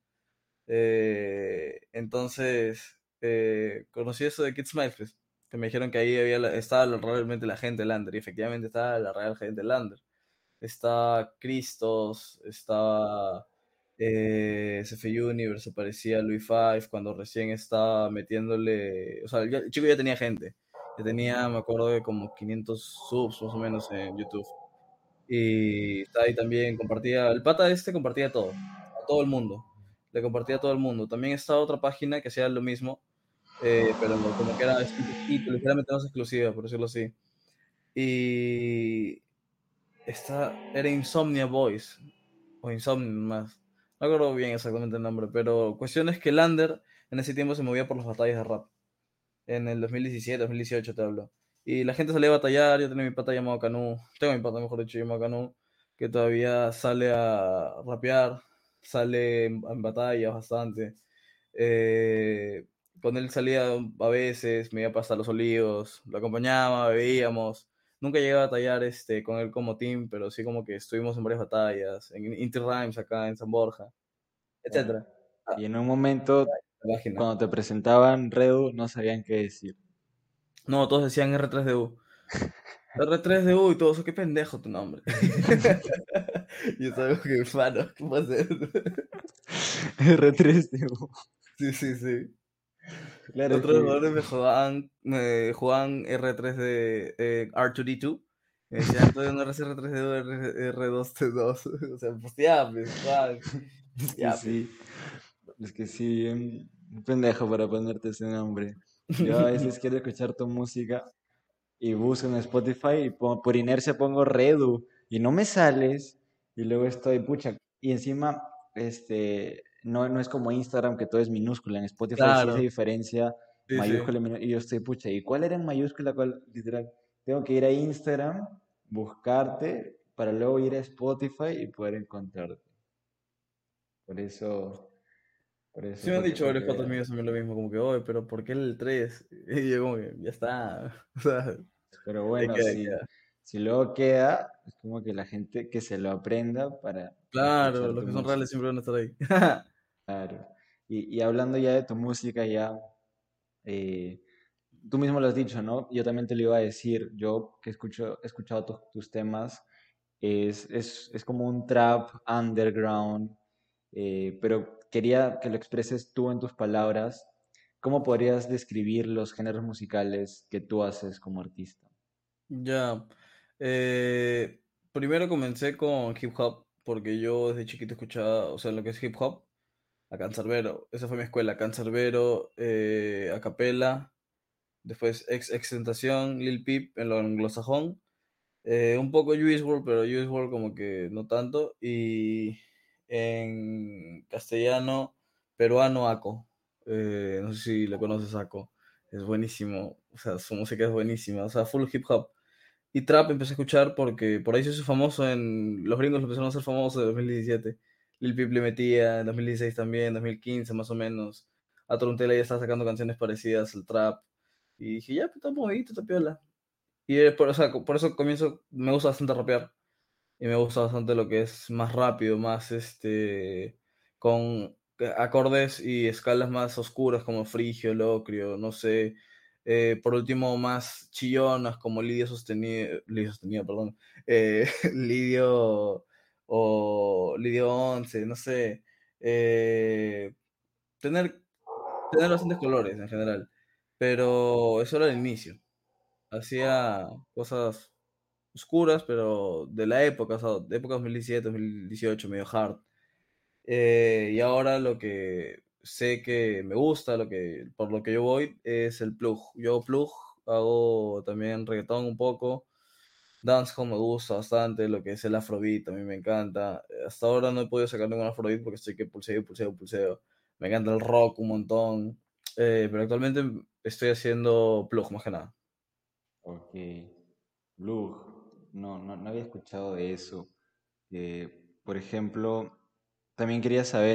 Speaker 2: Conocí eso de Kids Smiles, pues, que me dijeron que ahí estaba realmente la gente Lander, y efectivamente estaba la real gente Lander. Está Cristos, estaba SF Universe, aparecía Louis Five cuando recién estaba metiéndole, o sea, el chico ya tenía gente, ya tenía, me acuerdo de como 500 subs más o menos en YouTube. Y estaba ahí también, el pata compartía todo, a todo el mundo, le compartía a todo el mundo. También estaba otra página que hacía lo mismo, pero como que era así un poquito, ligeramente más exclusiva, por decirlo así. Y Era Insomnia Boys, o Insomnia más. No recuerdo bien exactamente el nombre, pero cuestión es que Lander en ese tiempo se movía por las batallas de rap. En el 2017, 2018 te hablo. Y la gente salía a batallar, yo tenía mi pata llamado Canu, tengo mi pata mejor dicho llamado Canu, que todavía sale a rapear, sale en batallas bastante. Eh, con él salía a veces, me iba a pasar los olivos, lo acompañaba, bebíamos. Nunca llegué a batallar con él como team, pero sí como que estuvimos en varias batallas, en Inti Rhymes acá en San Borja,
Speaker 1: Claro.
Speaker 2: etcétera. Ah,
Speaker 1: Y en un momento,
Speaker 2: la página.
Speaker 1: cuando te presentaban Redu, no sabían qué decir.
Speaker 2: No, todos decían R3DU. R3DU y todo eso, qué pendejo tu nombre. Y es algo que, mano, ¿qué puede ser?
Speaker 1: R3DU.
Speaker 2: Sí, sí, sí.
Speaker 1: Claro, es
Speaker 2: Otros
Speaker 1: que
Speaker 2: jugadores jugaban R3 de R2D2. Me decían, todavía no eres R3D2, R2D2. O sea, pues ya, pues, Juan.
Speaker 1: es que
Speaker 2: Ya, pues.
Speaker 1: sí, es que sí, bien pendejo para ponerte ese nombre. Yo a veces quiero escuchar tu música y busco en Spotify y por inercia pongo Redu y no me sales y luego estoy, pucha, y encima, no es como Instagram que todo es minúscula, en Spotify sí se
Speaker 2: Claro,
Speaker 1: diferencia
Speaker 2: sí, sí.
Speaker 1: mayúscula y yo estoy, pucha, ¿y cuál era en mayúscula? ¿Cuál, literal? Tengo que ir a Instagram, buscarte, para luego ir a Spotify y poder encontrarte. Por eso, por
Speaker 2: Sí
Speaker 1: eso,
Speaker 2: me han
Speaker 1: para que,
Speaker 2: dicho
Speaker 1: para que
Speaker 2: varios patas
Speaker 1: veas.
Speaker 2: míos también lo mismo, como que, oye, pero ¿por qué el 3? Y yo como que, ya está. O sea,
Speaker 1: Pero
Speaker 2: ahí
Speaker 1: bueno,
Speaker 2: queda, ahí queda.
Speaker 1: si luego queda, es como que la gente que se lo aprenda para
Speaker 2: Claro,
Speaker 1: escuchar
Speaker 2: los
Speaker 1: tu
Speaker 2: que son reales
Speaker 1: música.
Speaker 2: siempre van a estar ahí.
Speaker 1: Claro. Y hablando ya de tu música, ya, eh, tú mismo lo has dicho, ¿no? Yo también te lo iba a decir, yo que he escuchado tus temas, es como un trap underground, pero quería que lo expreses tú en tus palabras. ¿Cómo podrías describir los géneros musicales que tú haces como artista?
Speaker 2: Ya. Eh, Primero comencé con hip hop, porque yo desde chiquito escuchaba, o sea, lo que es hip hop, a Canserbero. Esa fue mi escuela, Canserbero, a capela, después Extentación, Lil Peep en lo anglosajón, un poco Juice WRLD, pero Juice WRLD como que no tanto, y en castellano, peruano, Ako. No sé si le conoces, Ako. Es buenísimo, o sea, su música es buenísima, o sea, full hip hop. Y trap empecé a escuchar porque por ahí se hizo famoso los gringos lo empezaron a hacer famoso en 2017. Lil Peep le metía, en 2016 también, 2015 más o menos. A Toruntela ya estaba sacando canciones parecidas al trap. Y dije, ya, pues está movidito, está piola. Y o sea, por eso comienzo, me gusta bastante rapear. Y me gusta bastante lo que es más rápido, más con acordes y escalas más oscuras como frigio, locrio, no sé. Por último, más chillonas como Lidio sostenido, perdón. Lidio o Lidio 11, no sé. Eh, tener, tener bastantes colores en general. Pero eso era el inicio. Hacía cosas oscuras, pero de la época, o sea, de época 2017, 2018, medio hard. Y ahora lo que sé que me gusta, por lo que yo voy, es el plug. Yo plug, hago también reggaetón un poco, dancehall me gusta bastante, lo que es el afrobeat también me encanta. Hasta ahora no he podido sacar ningún afrobeat porque estoy que pulseo, pulseo, pulseo. Me encanta el rock un montón, pero actualmente estoy haciendo plug más que nada.
Speaker 1: Ok. Blue, no había escuchado de eso. Por ejemplo, también quería saber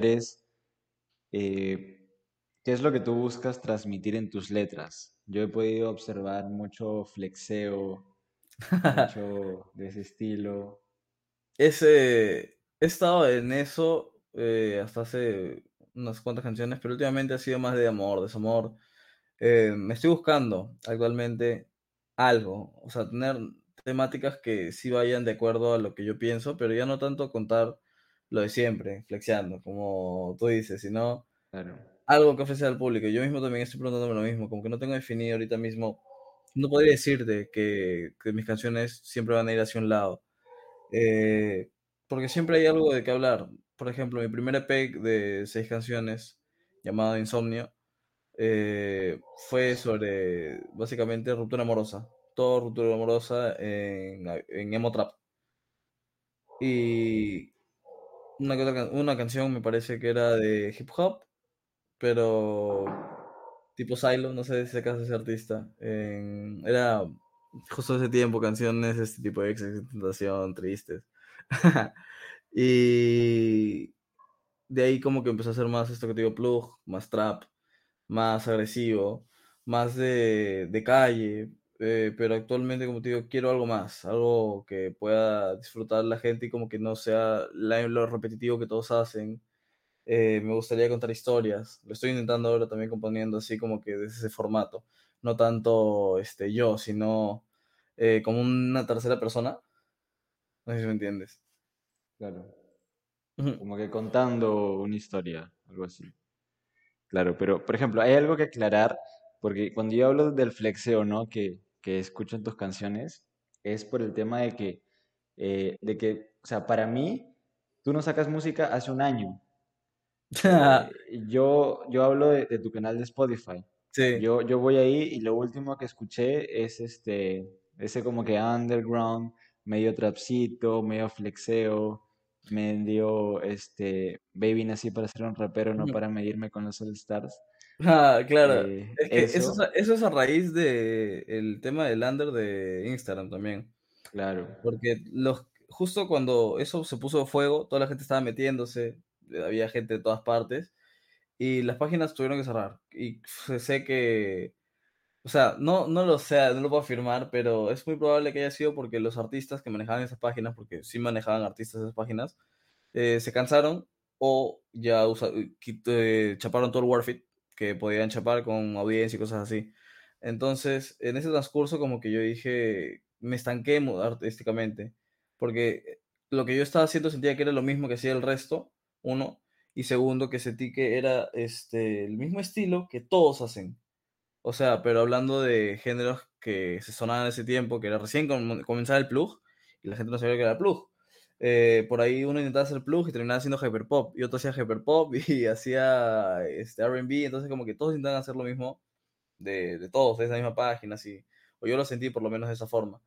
Speaker 1: eh, ¿qué es lo que tú buscas transmitir en tus letras? Yo he podido observar mucho flexeo, mucho de ese estilo.
Speaker 2: He estado en eso hasta hace unas cuantas canciones, pero últimamente ha sido más de amor, desamor. Me estoy buscando actualmente algo, o sea, tener temáticas que sí vayan de acuerdo a lo que yo pienso, pero ya no tanto contar lo de siempre, flexeando, como tú dices, sino
Speaker 1: Claro,
Speaker 2: algo que ofrecer al público. Yo mismo también estoy preguntándome lo mismo, como que no tengo definido ahorita mismo, no podría decirte que mis canciones siempre van a ir hacia un lado. Eh, Porque siempre hay algo de qué hablar. Por ejemplo, mi primer EP de 6 canciones, llamado Insomnio, fue sobre básicamente ruptura amorosa. Todo ruptura amorosa en emo trap. y una canción me parece que era de hip hop, pero tipo Silo, no sé si sacas ese artista. Era justo ese tiempo, canciones, este tipo de Tentación, tristes. Y de ahí como que empezó a hacer más esto que te digo, plug, más trap, más agresivo, más de calle. Pero actualmente, como te digo, quiero algo más, algo que pueda disfrutar la gente y como que no sea lo repetitivo que todos hacen. Me gustaría contar historias. Lo estoy intentando ahora también componiendo así como que desde ese formato. No tanto yo, sino como una tercera persona. No sé si me entiendes.
Speaker 1: Claro.
Speaker 2: Ujú.
Speaker 1: Como que contando una historia, algo así. Claro, pero por ejemplo, hay algo que aclarar, porque cuando yo hablo del flexeo, ¿no? Que escucho en tus canciones, es por el tema o sea, para mí, tú no sacas música hace un año. Yo hablo de tu canal de Spotify.
Speaker 2: Sí.
Speaker 1: Yo voy ahí y lo último que escuché es ese como que underground, medio trapcito, medio flexeo, medio baby nací para ser un rapero, no
Speaker 2: Ujú.
Speaker 1: para medirme con los All Stars.
Speaker 2: Claro. Es que
Speaker 1: Eso,
Speaker 2: eso es a raíz de el tema del under de Instagram también.
Speaker 1: claro,
Speaker 2: Porque justo cuando eso se puso a fuego, toda la gente estaba metiéndose, había gente de todas partes, y las páginas tuvieron que cerrar. Y sé que, o sea, no lo sé, no lo puedo afirmar, pero es muy probable que haya sido porque los artistas que manejaban esas páginas, porque sí manejaban artistas esas páginas, se cansaron o ya chaparon todo el Warfit que podían chapar con audiencia y cosas así. Entonces, en ese transcurso como que yo dije, me estanqué artísticamente, porque lo que yo estaba haciendo sentía que era lo mismo que hacía el resto, uno, y segundo, que sentí que era el mismo estilo que todos hacen. O sea, pero hablando de géneros que se sonaban en ese tiempo, que era recién comenzaba el plug, y la gente no sabía que era plug. Por ahí uno intentaba hacer plug y terminaba haciendo hyperpop, y otro hacía hyperpop y hacía R&B, entonces como que todos intentaban hacer lo mismo de todos, de esa misma página, así. O yo lo sentí por lo menos de esa forma.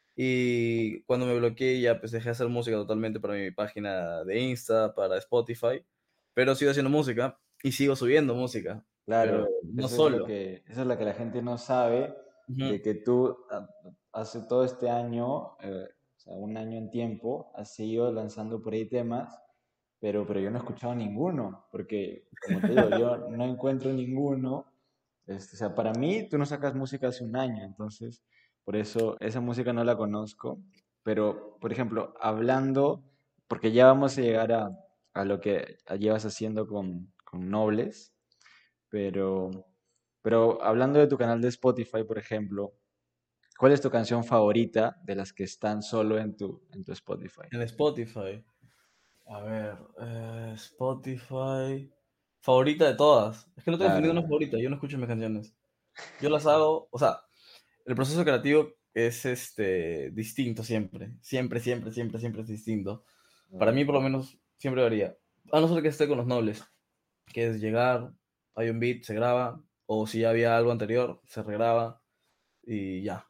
Speaker 2: Y cuando me bloqueé ya pues dejé de hacer música totalmente para mi página de Insta, para Spotify, pero sigo haciendo música y sigo subiendo música, pero
Speaker 1: claro,
Speaker 2: no solo.
Speaker 1: eso es lo que la gente no sabe,
Speaker 2: Ujú.
Speaker 1: de que tú hace todo este año, o sea, un año en tiempo, has seguido lanzando por ahí temas, pero yo no he escuchado ninguno, porque como te digo, yo no encuentro ninguno. O sea, para mí tú no sacas música hace un año, entonces por eso esa música no la conozco. Pero, por ejemplo, hablando, porque ya vamos a llegar a lo que llevas haciendo con Nobles, pero, pero hablando de tu canal de Spotify, por ejemplo, ¿cuál es tu canción favorita de las que están solo en tu Spotify?
Speaker 2: En Spotify. A ver, Spotify. Favorita de todas. Es que no tengo definido una
Speaker 1: Claro,
Speaker 2: favorita, yo no escucho mis canciones. Yo las hago, o sea, el proceso creativo es distinto siempre. Siempre, siempre, siempre, siempre es distinto. Para mí,
Speaker 1: ok,
Speaker 2: por lo menos, siempre varía. A no ser que esté con los nobles, que es llegar, hay un beat, se graba, o si ya había algo anterior, se regraba y ya.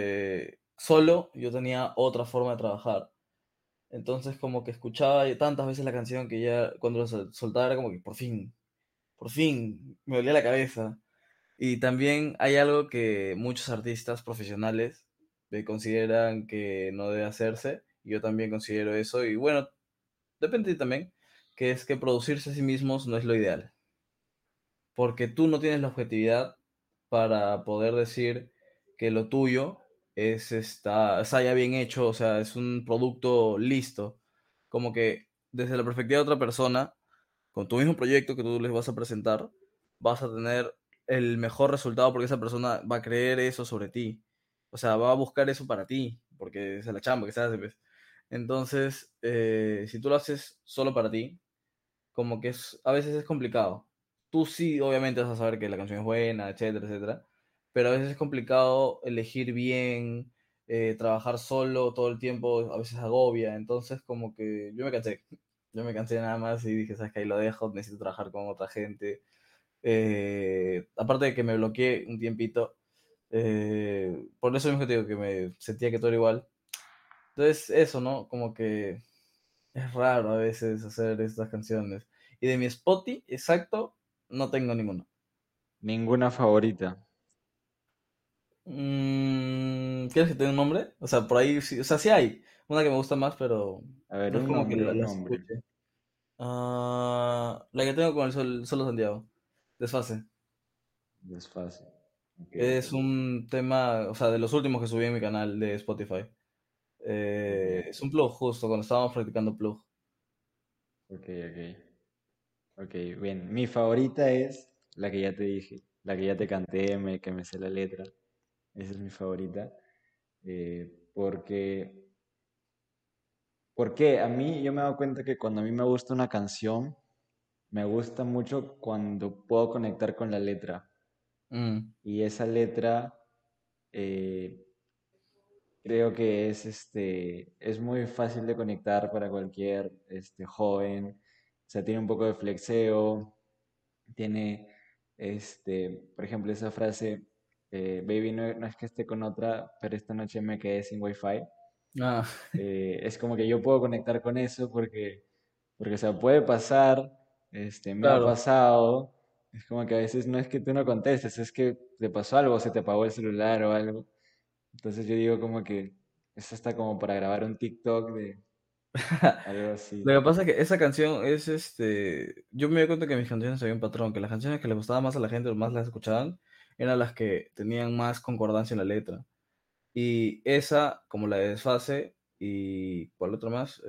Speaker 2: Solo yo tenía otra forma de trabajar. Entonces como que escuchaba tantas veces la canción que ya cuando la soltaba era como que por fin, me dolía la cabeza. Y también hay algo que muchos artistas profesionales consideran que no debe hacerse, y yo también considero eso, y bueno, depende también, que es que producirse a sí mismos no es lo ideal, porque tú no tienes la objetividad para poder decir que lo tuyo está ya bien hecho, o sea, es un producto listo. Como que desde la perspectiva de otra persona, con tu mismo proyecto que tú les vas a presentar, vas a tener el mejor resultado porque esa persona va a creer eso sobre ti. O sea, va a buscar eso para ti, porque es la chamba que se hace, pues. Entonces, si tú lo haces solo para ti, como que a veces es complicado. Tú sí, obviamente vas a saber que la canción es buena, etcétera, etcétera, pero a veces es complicado elegir bien, trabajar solo todo el tiempo, a veces agobia, entonces como que yo me cansé nada más y dije, sabes que ahí lo dejo, necesito trabajar con otra gente. Aparte de que me bloqueé un tiempito, por eso mismo que te digo que me sentía que todo era igual. Entonces eso, ¿no? Como que Es raro a veces hacer estas canciones. Y de mi Spotify, exacto, no tengo ninguno.
Speaker 1: Ninguna favorita.
Speaker 2: ¿Quieres que te dé un nombre? O sea, por ahí sí, o sea, sí hay. Una que me gusta más, pero
Speaker 1: A ver,
Speaker 2: no es
Speaker 1: un
Speaker 2: como que
Speaker 1: nombre, un
Speaker 2: la
Speaker 1: nombre.
Speaker 2: escuche. La que tengo con el Solo Santiago. Desfase.
Speaker 1: Desfase. Ok,
Speaker 2: Es
Speaker 1: ok.
Speaker 2: un tema, o sea, de los últimos que subí en mi canal de Spotify.
Speaker 1: Ok,
Speaker 2: Es un plug justo cuando estábamos practicando plug.
Speaker 1: ok, ok. Ok, bien. Mi favorita es la que ya te dije, la que ya te canté, que me sé la letra. Esa es mi favorita. Porque, porque a mí yo me he dado cuenta que cuando a mí me gusta una canción, me gusta mucho cuando puedo conectar con la letra.
Speaker 2: Mm,
Speaker 1: Y esa letra eh, creo que es muy fácil de conectar para cualquier joven. O sea, tiene un poco de flexeo, tiene, por ejemplo, esa frase, baby, no, no es que esté con otra, pero esta noche me quedé sin wifi.
Speaker 2: ah,
Speaker 1: Es como que yo puedo conectar con eso porque o sea, puede pasar, me ha
Speaker 2: claro.
Speaker 1: pasado, es como que a veces no es que tú no contestes, es que te pasó algo, se te apagó el celular o algo. Entonces yo digo como que eso está como para grabar un TikTok de algo así.
Speaker 2: Lo que pasa es que esa canción es yo me di cuenta que mis canciones había un patrón, que las canciones que le gustaban más a la gente o más las escuchaban, eran las que tenían más concordancia en la letra. Y esa, como la de Desfase, y ¿cuál otro más?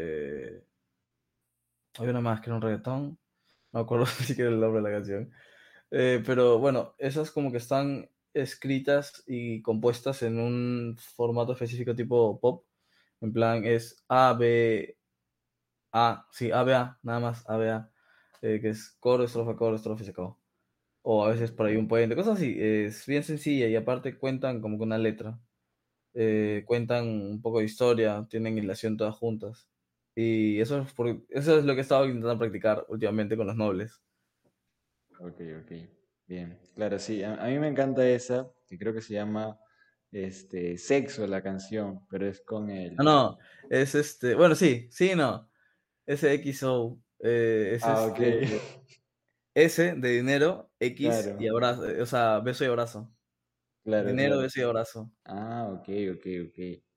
Speaker 2: Hay una más que era un reggaetón, no me acuerdo ni siquiera el nombre de la canción. Pero bueno, esas como que están escritas y compuestas en un formato específico tipo pop. En plan, es A, B, A, sí, A, B, A, nada más, A, B, A. Que es coro, estrofa y se acabó. O a veces por ahí un puente, cosas así. Es bien sencilla y aparte cuentan como con una letra. Cuentan un poco de historia, tienen hilación todas juntas. Y eso es lo que he estado intentando practicar últimamente con los nobles.
Speaker 1: Ok, ok, bien. Claro, sí, a mí me encanta esa, que creo que se llama Sexo la canción, pero es con
Speaker 2: Ah,
Speaker 1: el...
Speaker 2: no, es bueno, sí, sí, no. SXO, es
Speaker 1: Ah, ok,
Speaker 2: S de dinero, X y
Speaker 1: claro,
Speaker 2: abrazo, o sea, beso y abrazo.
Speaker 1: claro,
Speaker 2: Dinero,
Speaker 1: claro.
Speaker 2: beso y abrazo.
Speaker 1: Ah, ok, ok, ok.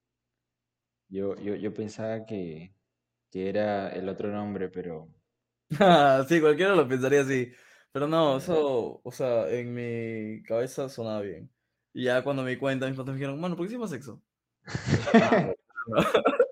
Speaker 1: Yo pensaba que era el otro nombre, pero...
Speaker 2: Sí, cualquiera lo pensaría así. Pero no,
Speaker 1: Claro.
Speaker 2: eso, o sea, en mi cabeza sonaba bien. Y ya cuando me di cuenta, mis papás me dijeron, mano, ¿por qué hicimos sexo? Ah, bueno.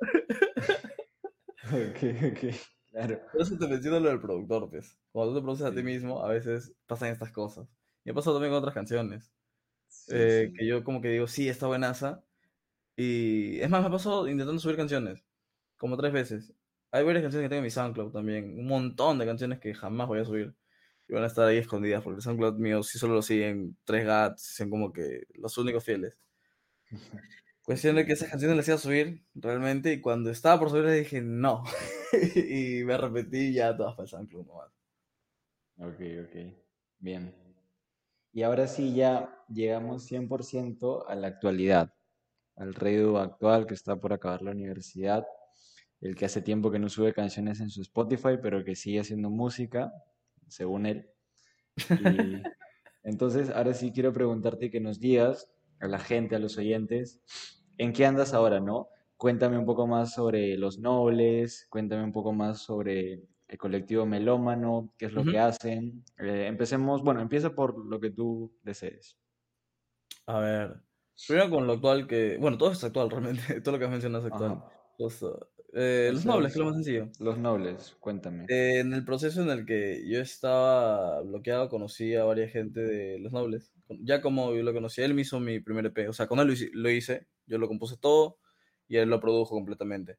Speaker 1: Ok, ok, claro.
Speaker 2: Por eso te menciono lo del productor, pues. Cuando tú te produces a ti
Speaker 1: Sí,
Speaker 2: mismo, a veces pasan estas cosas. Y me pasado también con otras canciones.
Speaker 1: sí,
Speaker 2: Que
Speaker 1: sí.
Speaker 2: yo como que digo, sí, está buenaza. Y es más, me ha pasado intentando subir canciones. Como 3 veces. Hay varias canciones que tengo en mi SoundCloud también. Un montón de canciones que jamás voy a subir. Y van a estar ahí escondidas porque el SoundCloud mío sí solo lo siguen 3 gats. Son como que los únicos fieles.
Speaker 1: Ok,
Speaker 2: Cuestión de que
Speaker 1: ok.
Speaker 2: esas canciones las iba a subir realmente. Y cuando estaba por subirlas dije, no. Y me arrepentí ya todas para el SoundCloud nomás.
Speaker 1: Ok, ok. Bien. Y ahora sí ya llegamos 100% a la actualidad, al Redu actual que está por acabar la universidad, el que hace tiempo que no sube canciones en su Spotify, pero que sigue haciendo música, según él. Y entonces ahora sí quiero preguntarte que nos digas a la gente, a los oyentes, ¿en qué andas ahora, no? Cuéntame un poco más sobre Los Nobles, cuéntame un poco más sobre el colectivo Melómano, qué es lo
Speaker 2: Ujú.
Speaker 1: que hacen. Empecemos, bueno, empieza por lo que tú desees.
Speaker 2: A ver. Primero con lo actual que. Bueno, todo es actual realmente. Todo lo que has mencionado es
Speaker 1: Ajá.
Speaker 2: actual. Justo. Los nobles, que es
Speaker 1: Entonces,
Speaker 2: lo más sencillo.
Speaker 1: Los Nobles, cuéntame.
Speaker 2: En el proceso en el que yo estaba bloqueado, conocí a varias gente de Los Nobles. Ya como yo lo conocí, él me hizo mi primer EP. O sea, con él lo hice, yo lo compuse todo y él lo produjo completamente.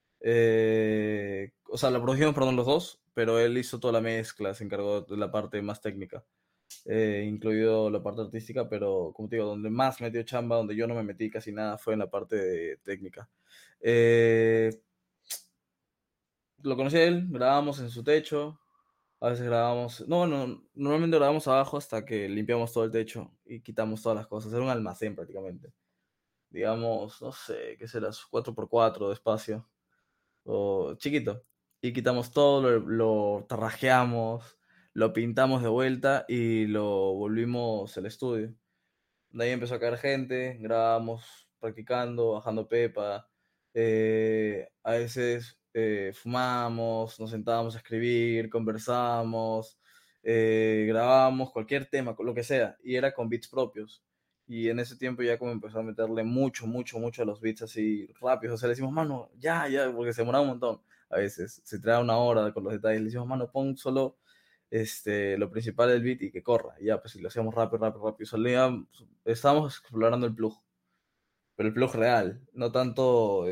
Speaker 2: O sea, lo produjeron, perdón, los dos, pero él hizo toda la mezcla, se encargó de la parte más técnica, incluido la parte artística, pero como te digo, donde más metió chamba, donde yo no me metí casi nada, fue en la parte técnica. Eh, lo conocí a él, grabamos en su techo, a veces grabamos, no, bueno, normalmente grabamos abajo hasta que limpiamos todo el techo y quitamos todas las cosas. Era un almacén prácticamente. Digamos, no sé, ¿qué será? 4x4 de espacio. o chiquito. Y quitamos todo, lo tarrajeamos, lo pintamos de vuelta y lo volvimos el estudio. De ahí empezó a caer gente, grabábamos practicando, bajando pepa. A veces fumábamos, nos sentábamos a escribir, conversábamos, grabábamos cualquier tema, lo que sea, y era con beats propios. Y en ese tiempo ya como empezó a meterle mucho, mucho, mucho a los beats así rápidos. O sea, le decimos, mano, ya, ya, porque se demoraba un montón. A veces se trae una hora con los detalles. Le decimos, mano, pon solo lo principal del beat y que corra. Y ya, pues si lo hacíamos rápido, rápido, rápido. Estábamos explorando el plug, pero el plug real, no tanto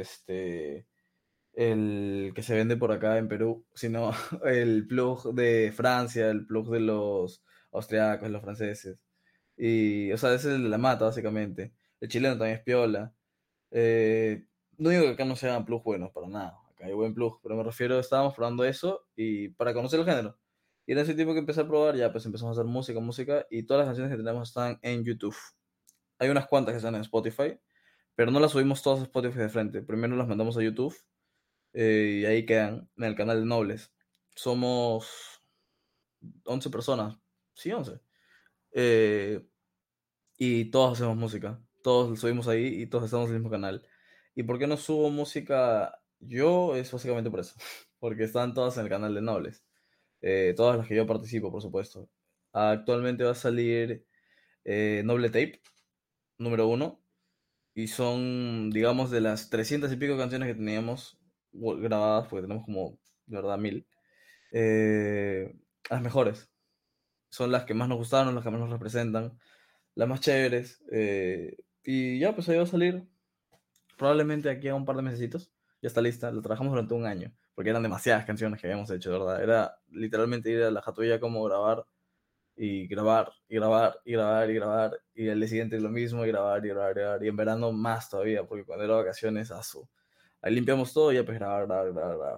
Speaker 2: el que se vende por acá en Perú, sino el plug de Francia, el plug de los austriacos, los franceses. Y, o sea, ese es el de la mata, básicamente. El chileno también es piola. No digo que acá no sean plugs buenos, para nada. Acá hay buen plug, pero me refiero, estábamos probando eso y para conocer el género. Y en ese tiempo que empecé a probar, ya pues empezamos a hacer música, música, y todas las canciones que tenemos están en YouTube. Hay unas cuantas que están en Spotify, pero no las subimos todas a Spotify de frente. Primero las mandamos a YouTube y ahí quedan en el canal de Nobles. Somos 11 personas, sí, 11. Eh, y todos hacemos música. Todos lo subimos ahí y todos estamos en el mismo canal. ¿Y por qué no subo música yo? Es básicamente por eso. Porque están todas en el canal de Nobles. Todas las que yo participo, por supuesto. Actualmente va a salir Noble Tape, número uno. Y son, digamos, de las 300 y pico canciones que teníamos grabadas, porque tenemos como, de verdad, 1000. Las mejores. Son las que más nos gustaron, las que más nos representan, las más chéveres. Y ya, pues ahí va a salir probablemente aquí a un par de mesecitos. Ya está lista, la trabajamos durante un año, porque eran demasiadas canciones que habíamos hecho, de verdad. Era literalmente ir a la Jatuella como grabar y grabar y grabar y grabar y grabar y el día siguiente lo mismo y grabar y grabar y grabar y en verano más todavía porque cuando era vacaciones ahí limpiamos todo y ya pues grabar, grabar, grabar, grabar.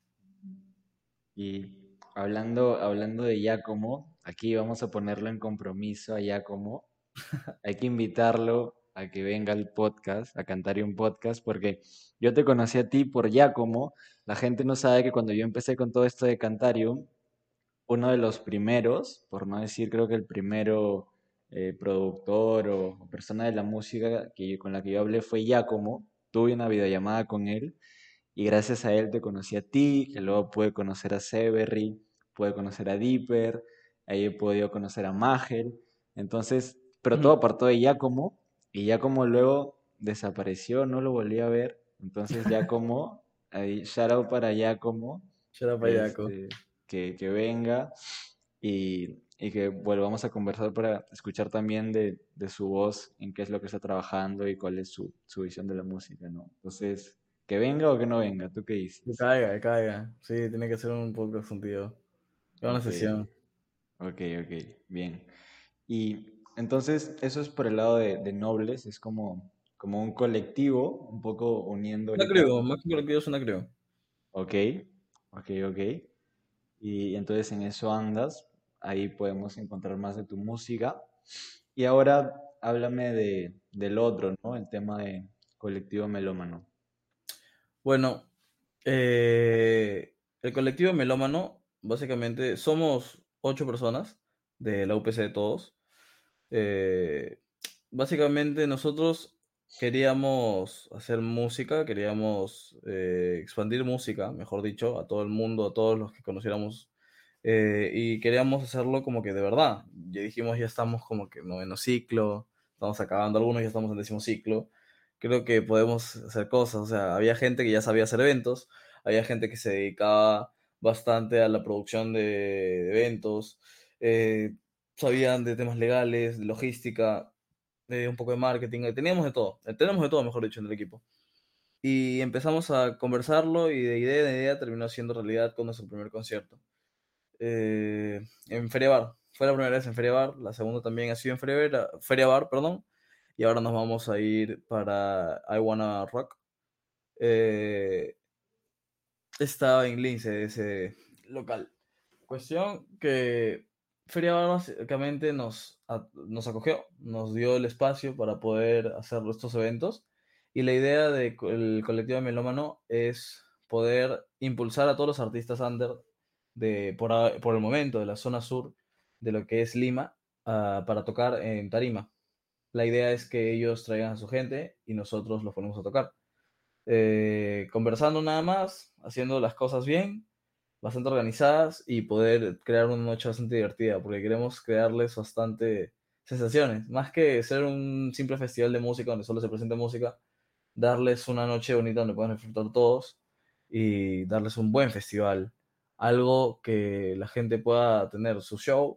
Speaker 1: Y hablando de Giacomo, aquí vamos a ponerlo en compromiso a Giacomo. Hay que invitarlo a que venga al podcast, a cantar un podcast, porque yo te conocí a ti por Giacomo. La gente no sabe que cuando yo empecé con todo esto de Cantarium, uno de los primeros, por no decir creo que el primero productor o persona de la música con la que yo hablé fue Giacomo. Tuve una videollamada con él y gracias a él te conocí a ti, que luego pude conocer a Severry, pude conocer a Dipper, ahí he podido conocer a Magel. Entonces, pero todo
Speaker 2: Ujú.
Speaker 1: apartó de Giacomo y Giacomo luego desapareció, no lo volví a ver. Entonces Giacomo, ahí, shout out para Giacomo,
Speaker 2: Será payaco.
Speaker 1: este, que venga y que volvamos a conversar para escuchar también de su voz en qué es lo que está trabajando y cuál es su visión de la música, ¿no? Entonces, ¿que venga o que no venga? ¿Tú qué
Speaker 2: Que
Speaker 1: dices?
Speaker 2: caiga, que caiga. Sí, tiene que ser un podcast contigo. Qué buena
Speaker 1: Ok,
Speaker 2: sesión.
Speaker 1: ok, bien. Y entonces, eso es por el lado de Nobles, es como un colectivo, un poco uniendo
Speaker 2: Una
Speaker 1: ahorita.
Speaker 2: creo, más que colectivo es una creo.
Speaker 1: Ok, ok. Y entonces en eso andas, ahí podemos encontrar más de tu música. Y ahora háblame del otro, ¿no? El tema de colectivo melómano.
Speaker 2: Bueno, el colectivo melómano, básicamente, somos 8 personas de la UPC de todos. Eh, Básicamente nosotros queríamos hacer música, queríamos expandir música, mejor dicho, a todo el mundo, a todos los que conociéramos, y queríamos hacerlo como que de verdad. Ya dijimos, ya estamos como que en noveno ciclo, estamos acabando algunos, ya estamos en décimo ciclo. Creo que podemos hacer cosas, o sea, había gente que ya sabía hacer eventos, había gente que se dedicaba bastante a la producción de eventos, sabían de temas legales, de logística, de un poco de marketing, teníamos de todo, tenemos de todo, mejor dicho, en el equipo. Y empezamos a conversarlo y de idea en idea terminó siendo realidad con nuestro primer concierto. En Feria Bar, fue la primera vez en Feria Bar, la segunda también ha sido en Feria Bar, perdón, y ahora nos vamos a ir para I Wanna Rock. Eh, Estaba en Lince, ese local. Cuestión que Feria Bar básicamente nos acogió, nos dio el espacio para poder hacer estos eventos. Y la idea del colectivo melómano es poder impulsar a todos los artistas under por el momento de la zona sur de lo que es Lima, para tocar en tarima. La idea es que ellos traigan a su gente y nosotros los ponemos a tocar. Conversando nada más, haciendo las cosas bien, bastante organizadas y poder crear una noche bastante divertida, porque queremos crearles bastante sensaciones. Más que ser un simple festival de música donde solo se presenta música, darles una noche bonita donde puedan disfrutar todos y darles un buen festival. Algo que la gente pueda tener su show,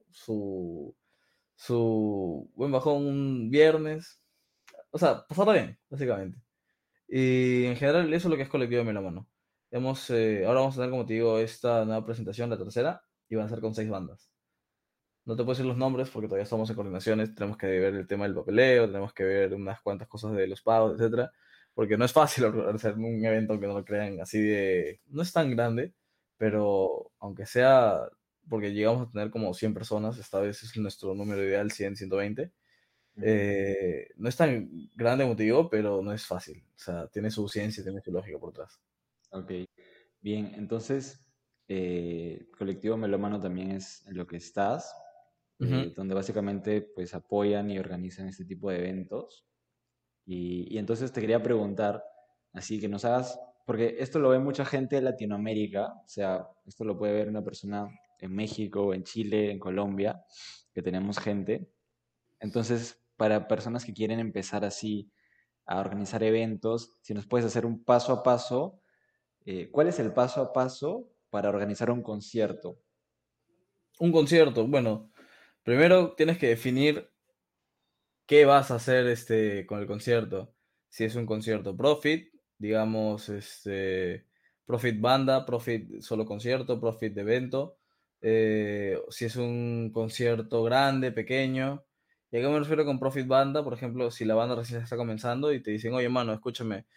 Speaker 2: su buen bajón un viernes. O sea, pasarla bien, básicamente. Y en general eso es lo que es Colectivo Melómano. Ahora vamos a tener, como te digo, esta nueva presentación, la tercera, y van a ser con 6 bandas. No te puedo decir los nombres porque todavía estamos en coordinaciones, tenemos que ver el tema del papeleo, tenemos que ver unas cuantas cosas de los pagos, etcétera, porque no es fácil organizar un evento que no lo crean así de... No es tan grande, pero aunque sea, porque llegamos a tener como 100 personas, esta vez es nuestro número ideal, 100, 120.
Speaker 1: Ujú.
Speaker 2: No es tan grande como te digo, pero no es fácil. O sea, tiene su ciencia, tiene su lógica por atrás.
Speaker 1: Ok, bien, entonces, Colectivo Melómano también es en lo que estás,
Speaker 2: Ujú.
Speaker 1: donde básicamente pues apoyan y organizan este tipo de eventos. Y entonces te quería preguntar, así que nos hagas, porque esto lo ve mucha gente de Latinoamérica, o sea, esto lo puede ver una persona en México, en Chile, en Colombia, que tenemos gente. Entonces, para personas que quieren empezar así a organizar eventos, si nos puedes hacer un paso a paso, ¿cuál es el paso a paso para organizar un concierto?
Speaker 2: Un concierto, bueno, primero tienes que definir qué vas a hacer con el concierto. Si es un concierto profit, digamos, profit banda, profit solo concierto, profit evento. Si es un concierto grande, pequeño. ¿Y a qué me refiero con profit banda? Por ejemplo, si la banda recién está comenzando y te dicen, oye, mano, escúchame,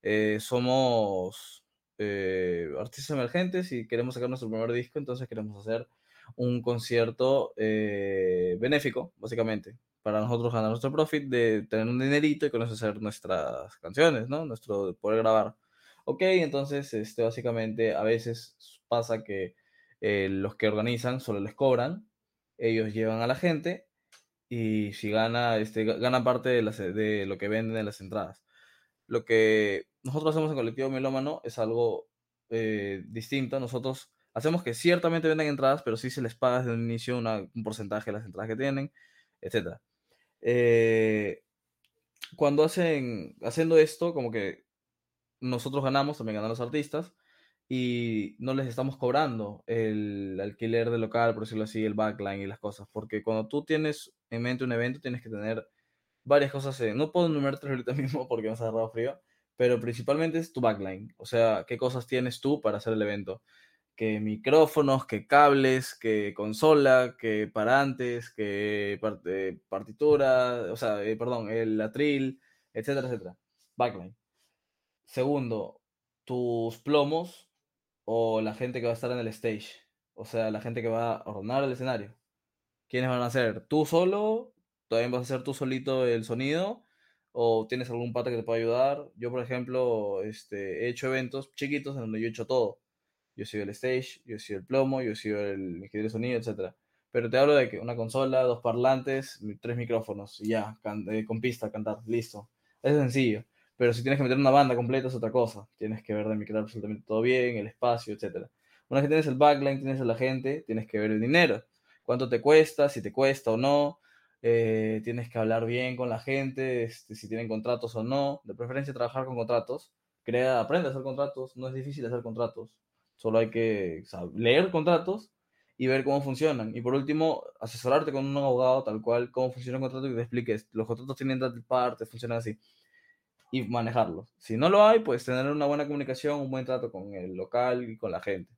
Speaker 2: somos artistas emergentes y queremos sacar nuestro primer disco, entonces queremos hacer un concierto benéfico, básicamente para nosotros ganar nuestro profit, de tener un dinerito y con eso hacer nuestras canciones, ¿no? Nuestro poder grabar. Ok, entonces, básicamente a veces pasa que los que organizan solo les cobran, ellos llevan a la gente y si gana parte de lo que venden en las entradas. Lo que nosotros hacemos en Colectivo Melómano es algo distinto. Nosotros hacemos que ciertamente venden entradas, pero sí se les paga desde un inicio un porcentaje de las entradas que tienen, etcétera. Eh, Cuando haciendo esto, como que nosotros ganamos, también ganan los artistas, y no les estamos cobrando el alquiler del local, por decirlo así, el backline y las cosas, porque cuando tú tienes en mente un evento, tienes que tener varias cosas. No puedo enumerarte ahorita mismo porque me has agarrado frío, pero principalmente es tu backline, o sea, qué cosas tienes tú para hacer el evento que micrófonos, que cables, que consola, que parantes, que partitura, o sea, perdón, el atril, etcétera, etcétera. Backline. Segundo, tus plomos o la gente que va a estar en el stage, o sea, la gente que va a ordenar el escenario. ¿Quiénes van a ser? ¿Tú solo? ¿También vas a hacer tú solito el sonido? ¿O tienes algún pata que te pueda ayudar? Yo, por ejemplo, he hecho eventos chiquitos en donde yo he hecho todo. Yo soy el stage, yo soy el plomo, yo soy el ingeniero de sonido, etcétera. Pero te hablo de que una consola, dos parlantes, 3 micrófonos y ya, con pista, cantar, listo. Es sencillo. Pero si tienes que meter una banda completa es otra cosa. Tienes que ver de micrar absolutamente todo bien, el espacio, etcétera. Una vez que tienes el backline, tienes a la gente, tienes que ver el dinero. Cuánto te cuesta, si te cuesta o no. Tienes que hablar bien con la gente, si tienen contratos o no. De preferencia trabajar con contratos. Aprende a hacer contratos, no es difícil hacer contratos. Solo hay que leer contratos y ver cómo funcionan. Y por último, asesorarte con un abogado tal cual, cómo funciona un contrato y que te expliques. Los contratos tienen tal parte, funcionan así. Y manejarlos. Si no lo hay, pues tener una buena comunicación, un buen trato con el local y con la gente.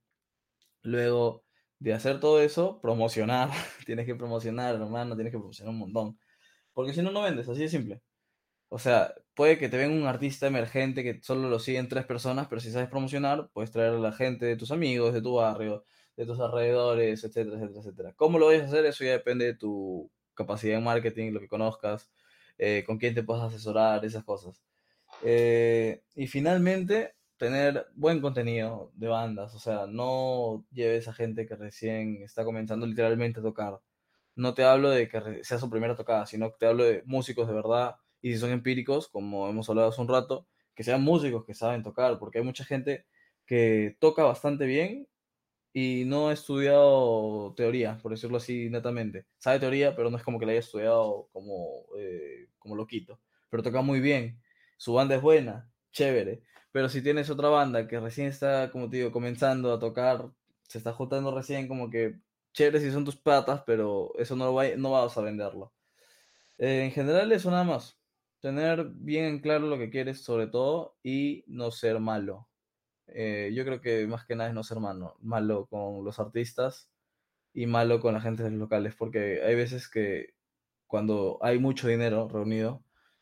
Speaker 2: Luego de hacer todo eso, promocionar. Tienes que promocionar, hermano, tienes que promocionar un montón. Porque si no, no vendes, así de simple. O sea, puede que te venga un artista emergente que solo lo siguen 3 personas, pero si sabes promocionar, puedes traer a la gente de tus amigos, de tu barrio, de tus alrededores, etcétera, etcétera, etcétera. ¿Cómo lo vayas a hacer? Eso ya depende de tu capacidad en marketing, lo que conozcas, con quién te puedas asesorar, esas cosas. Y finalmente, tener buen contenido de bandas, o sea, no lleves a gente que recién está comenzando literalmente a tocar. No te hablo de que sea su primera tocada, sino que te hablo de músicos de verdad, y si son empíricos, como hemos hablado hace un rato, que sean músicos que saben tocar, porque hay mucha gente que toca bastante bien y no ha estudiado teoría, por decirlo así netamente. Sabe teoría, pero no es como que la haya estudiado como loquito. Pero toca muy bien. Su banda es buena, chévere. Pero si tienes otra banda que recién está, como te digo, comenzando a tocar, se está juntando recién, como que chévere si son tus patas, pero eso no vas a venderlo. En general, eso nada más. Tener bien en claro lo que quieres, sobre todo, y no ser malo. Yo creo que más que nada es no ser malo con los artistas y malo con la gente de los locales, porque hay veces que cuando hay mucho dinero reunido,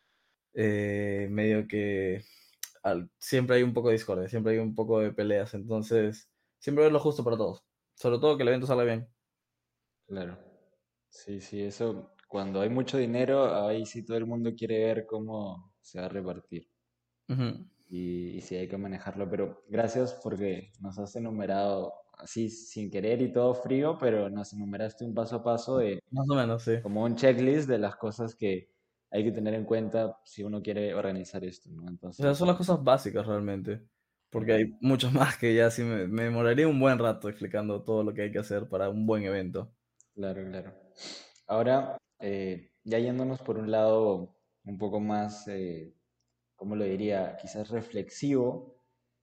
Speaker 2: medio que siempre hay un poco de discordia, siempre hay un poco de peleas, entonces siempre ver lo justo para todos, sobre todo que el evento salga bien.
Speaker 1: Claro. Sí, sí, eso, cuando hay mucho dinero, ahí sí todo el mundo quiere ver cómo se va a repartir
Speaker 2: Ujú.
Speaker 1: y sí hay que manejarlo, pero gracias porque nos has enumerado así sin querer y todo frío, pero nos enumeraste un paso a paso de
Speaker 2: Más o menos, sí.
Speaker 1: como un checklist de las cosas que hay que tener en cuenta si uno quiere organizar esto, ¿no?
Speaker 2: O sea, son
Speaker 1: Entonces,
Speaker 2: las cosas básicas realmente, porque
Speaker 1: claro,
Speaker 2: hay muchos más que ya sí me demoraría un buen rato explicando todo lo que hay que hacer para un buen evento.
Speaker 1: claro, claro. Ahora, ya yéndonos por un lado un poco más, ¿cómo lo diría? Quizás reflexivo,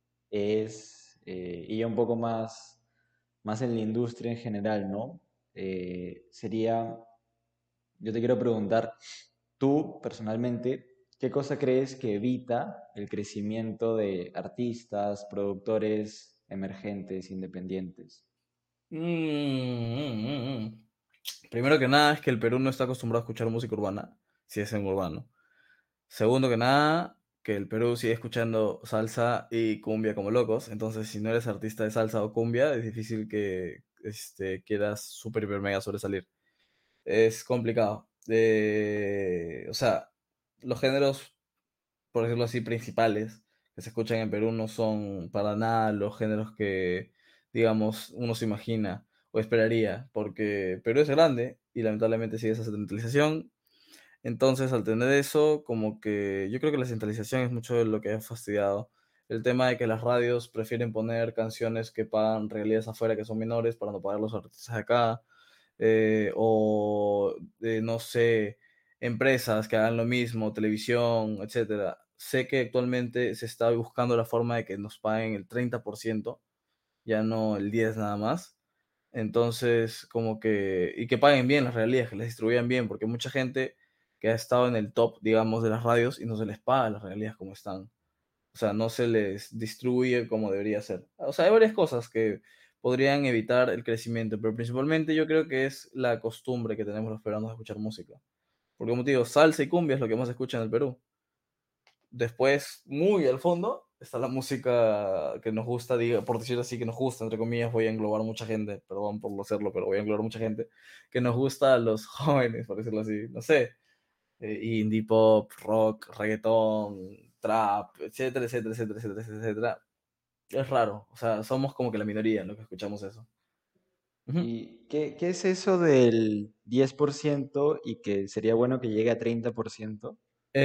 Speaker 1: y ya un poco más en la industria en general, ¿no? Sería, yo te quiero preguntar, tú personalmente, ¿qué cosa crees que evita el crecimiento de artistas, productores emergentes, independientes?
Speaker 2: Primero que nada es que el Perú no está acostumbrado a escuchar música urbana, si es en urbano. Segundo que nada, que el Perú sigue escuchando salsa y cumbia como locos. Entonces, si no eres artista de salsa o cumbia, es difícil que quieras super, hiper, mega sobresalir. Es complicado. O sea, los géneros, por decirlo así, principales que se escuchan en Perú no son para nada los géneros que, digamos, uno se imagina o esperaría, porque Perú es grande y lamentablemente sigue esa centralización. Entonces, al tener eso, como que yo creo que la centralización es mucho de lo que ha fastidiado. El tema de que las radios prefieren poner canciones que pagan regalías afuera que son menores para no pagar los artistas de acá, no sé, empresas que hagan lo mismo, televisión, etcétera. Sé que actualmente se está buscando la forma de que nos paguen el 30%, ya no el 10 nada más. Entonces, como que, y que paguen bien las regalías, que les distribuyan bien, porque mucha gente que ha estado en el top, digamos, de las radios y no se les paga las regalías como están. O sea, no se les distribuye como debería ser. O sea, hay varias cosas que podrían evitar el crecimiento, pero principalmente yo creo que es la costumbre que tenemos los peruanos de escuchar música. Porque como te digo, salsa y cumbia es lo que más se escucha en el Perú. Después, muy al fondo, está la música que nos gusta, por decirlo así, que nos gusta, entre comillas, voy a englobar mucha gente, perdón por no hacerlo, pero voy a englobar mucha gente, que nos gusta a los jóvenes, por decirlo así, no sé, indie pop, rock, reggaetón, trap, etcétera, etcétera, etcétera, etcétera, etcétera. Es raro, o sea, somos como que la minoría en lo que escuchamos eso. Ujú.
Speaker 1: ¿Y qué es eso del 10% y que sería bueno que llegue a 30%?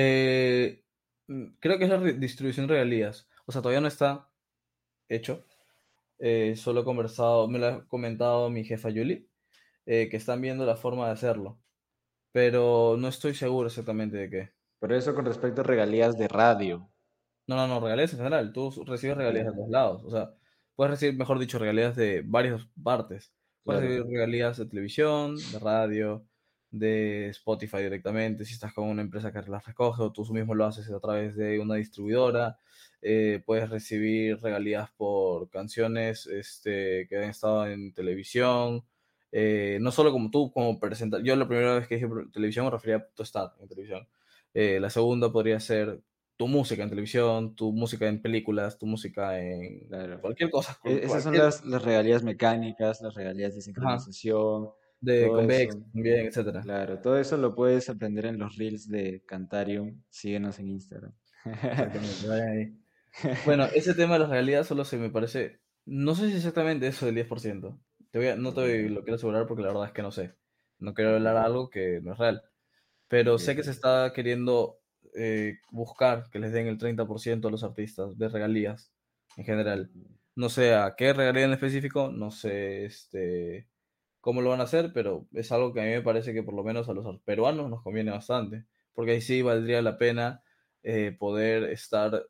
Speaker 2: Eh, Creo que es la distribución de regalías, o sea, todavía no está hecho. Solo he conversado, me lo ha comentado mi jefa Yuli, que están viendo la forma de hacerlo, pero no estoy seguro exactamente de qué.
Speaker 1: Pero eso con respecto a regalías de radio.
Speaker 2: No, no, no, regalías en general. Tú recibes
Speaker 1: Ah,
Speaker 2: regalías
Speaker 1: ya,
Speaker 2: de todos lados. O sea, puedes recibir, mejor dicho, regalías de varias partes. Puedes
Speaker 1: claro.
Speaker 2: recibir regalías de televisión, de radio, de Spotify directamente, si estás con una empresa que las recoge o tú mismo lo haces a través de una distribuidora. Puedes recibir regalías por canciones que han estado en televisión. No solo como tú, como presentador. Yo la primera vez que dije televisión me refería a tu estar en televisión. La segunda podría ser tu música en televisión, tu música en películas, tu música en
Speaker 1: Claro.
Speaker 2: cualquier cosa,
Speaker 1: Esas son
Speaker 2: cualquier,
Speaker 1: las regalías mecánicas, las regalías de
Speaker 2: ajá,
Speaker 1: sincronización,
Speaker 2: de
Speaker 1: todo
Speaker 2: Convex
Speaker 1: eso.
Speaker 2: también, etcétera.
Speaker 1: Claro, todo eso lo puedes aprender en los reels de Cantarium. Síguenos en Instagram.
Speaker 2: Exactamente, vayan ahí. Bueno, ese tema de las regalías solo se me parece, no sé si exactamente eso del 10%. No
Speaker 1: Ok,
Speaker 2: lo quiero asegurar porque la verdad es que no sé. No quiero
Speaker 1: ok,
Speaker 2: hablar algo que no es real. Pero
Speaker 1: ok,
Speaker 2: sé que se
Speaker 1: ok.
Speaker 2: está queriendo buscar que les den el 30% a los artistas de regalías en general.
Speaker 1: Ujú,
Speaker 2: No sé a qué regalía en específico, no sé cómo lo van a hacer, pero es algo que a mí me parece que por lo menos a los peruanos nos conviene bastante, porque ahí sí valdría la pena poder estar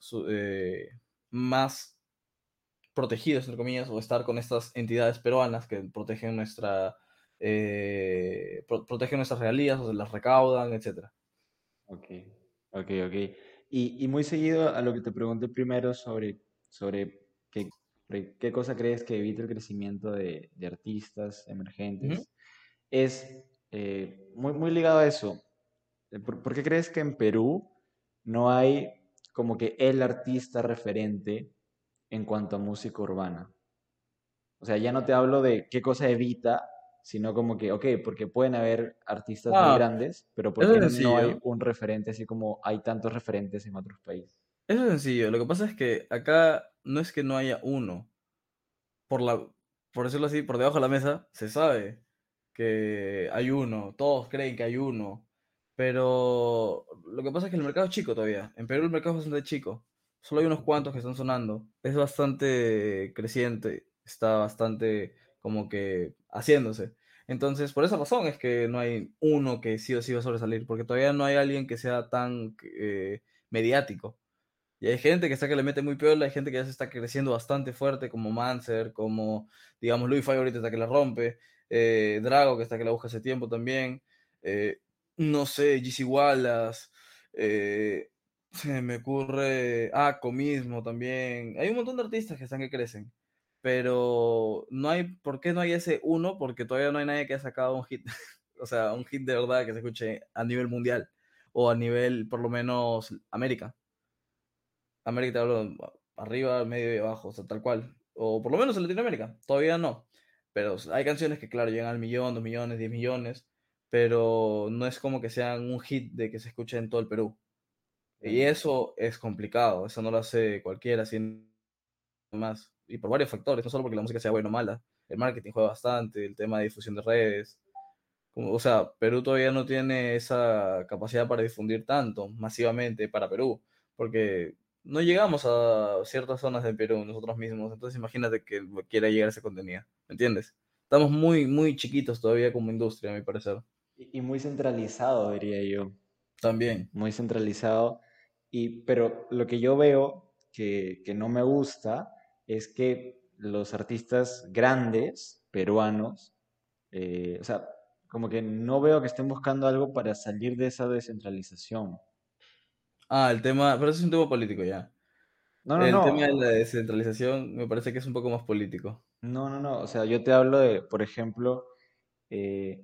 Speaker 2: más protegidos, entre comillas, o estar con estas entidades peruanas que protegen protegen nuestras regalías, o se las recaudan, etcétera.
Speaker 1: ok, ok, ok. Y muy seguido a lo que te pregunté primero sobre sobre qué cosa crees que evita el crecimiento de artistas
Speaker 2: Ujú.
Speaker 1: emergentes, es muy ligado a eso. ¿Por qué crees que en Perú no hay como que el artista referente en cuanto a música urbana? O sea, ya no te hablo de qué cosa evita, sino como que, ok, porque pueden haber artistas muy
Speaker 2: Ah,
Speaker 1: grandes, pero ¿por
Speaker 2: eso es
Speaker 1: qué no hay
Speaker 2: sencillo.
Speaker 1: un referente así como hay tantos referentes en otros países?
Speaker 2: Eso es sencillo. Lo que pasa es que acá no es que no haya uno. Por la, por decirlo así, por debajo de la mesa, se sabe que hay uno. Todos creen que hay uno. Pero lo que pasa es que el mercado es chico todavía. En Perú el mercado es bastante chico. Solo hay unos cuantos que están sonando. Es bastante creciente. Está bastante como que haciéndose. Entonces, por esa razón es que no hay uno que sí o sí va a sobresalir. Porque todavía no hay alguien que sea tan mediático. Y hay gente que está que le mete muy peor, hay gente que ya se está creciendo bastante fuerte, como Manser, como, digamos, Louis Five ahorita está que la rompe, Drago, que está que la busca hace tiempo también, eh, no sé, GC Wallace, se me ocurre Ako mismo también. Hay un montón de artistas que están que crecen, pero no hay, ¿por qué no hay ese uno? Porque todavía no hay nadie que haya sacado un hit, o sea, un hit de verdad que se escuche a nivel mundial, o a nivel, por lo menos, América. América te hablo arriba, medio y abajo, o sea, tal cual. O por lo menos en Latinoamérica, todavía no. Pero hay canciones que, claro, llegan al millón, 2 millones, 10 millones, pero no es como que sean un hit de que se escuche en todo el Perú. Y
Speaker 1: Entiendo.
Speaker 2: eso es complicado, eso no lo hace cualquiera, así más. Y por varios factores, no solo porque la música sea buena o mala. El marketing juega bastante, el tema de difusión de redes. O sea, Perú todavía no tiene esa capacidad para difundir tanto masivamente para Perú, porque no llegamos a ciertas zonas de Perú nosotros mismos, entonces imagínate que quiera llegar ese contenido, ¿me entiendes? Estamos muy, muy chiquitos todavía como industria, a mi parecer.
Speaker 1: Y muy centralizado, diría yo.
Speaker 2: También.
Speaker 1: Muy centralizado. Pero lo que yo veo que no me gusta es que los artistas grandes peruanos, o sea, como que no veo que estén buscando algo para salir de esa descentralización.
Speaker 2: Ah, el tema, pero eso es un tema político ya.
Speaker 1: No, no,
Speaker 2: El tema de
Speaker 1: no,
Speaker 2: la descentralización me parece que es un poco más político.
Speaker 1: no, o sea, yo te hablo de, por ejemplo, eh,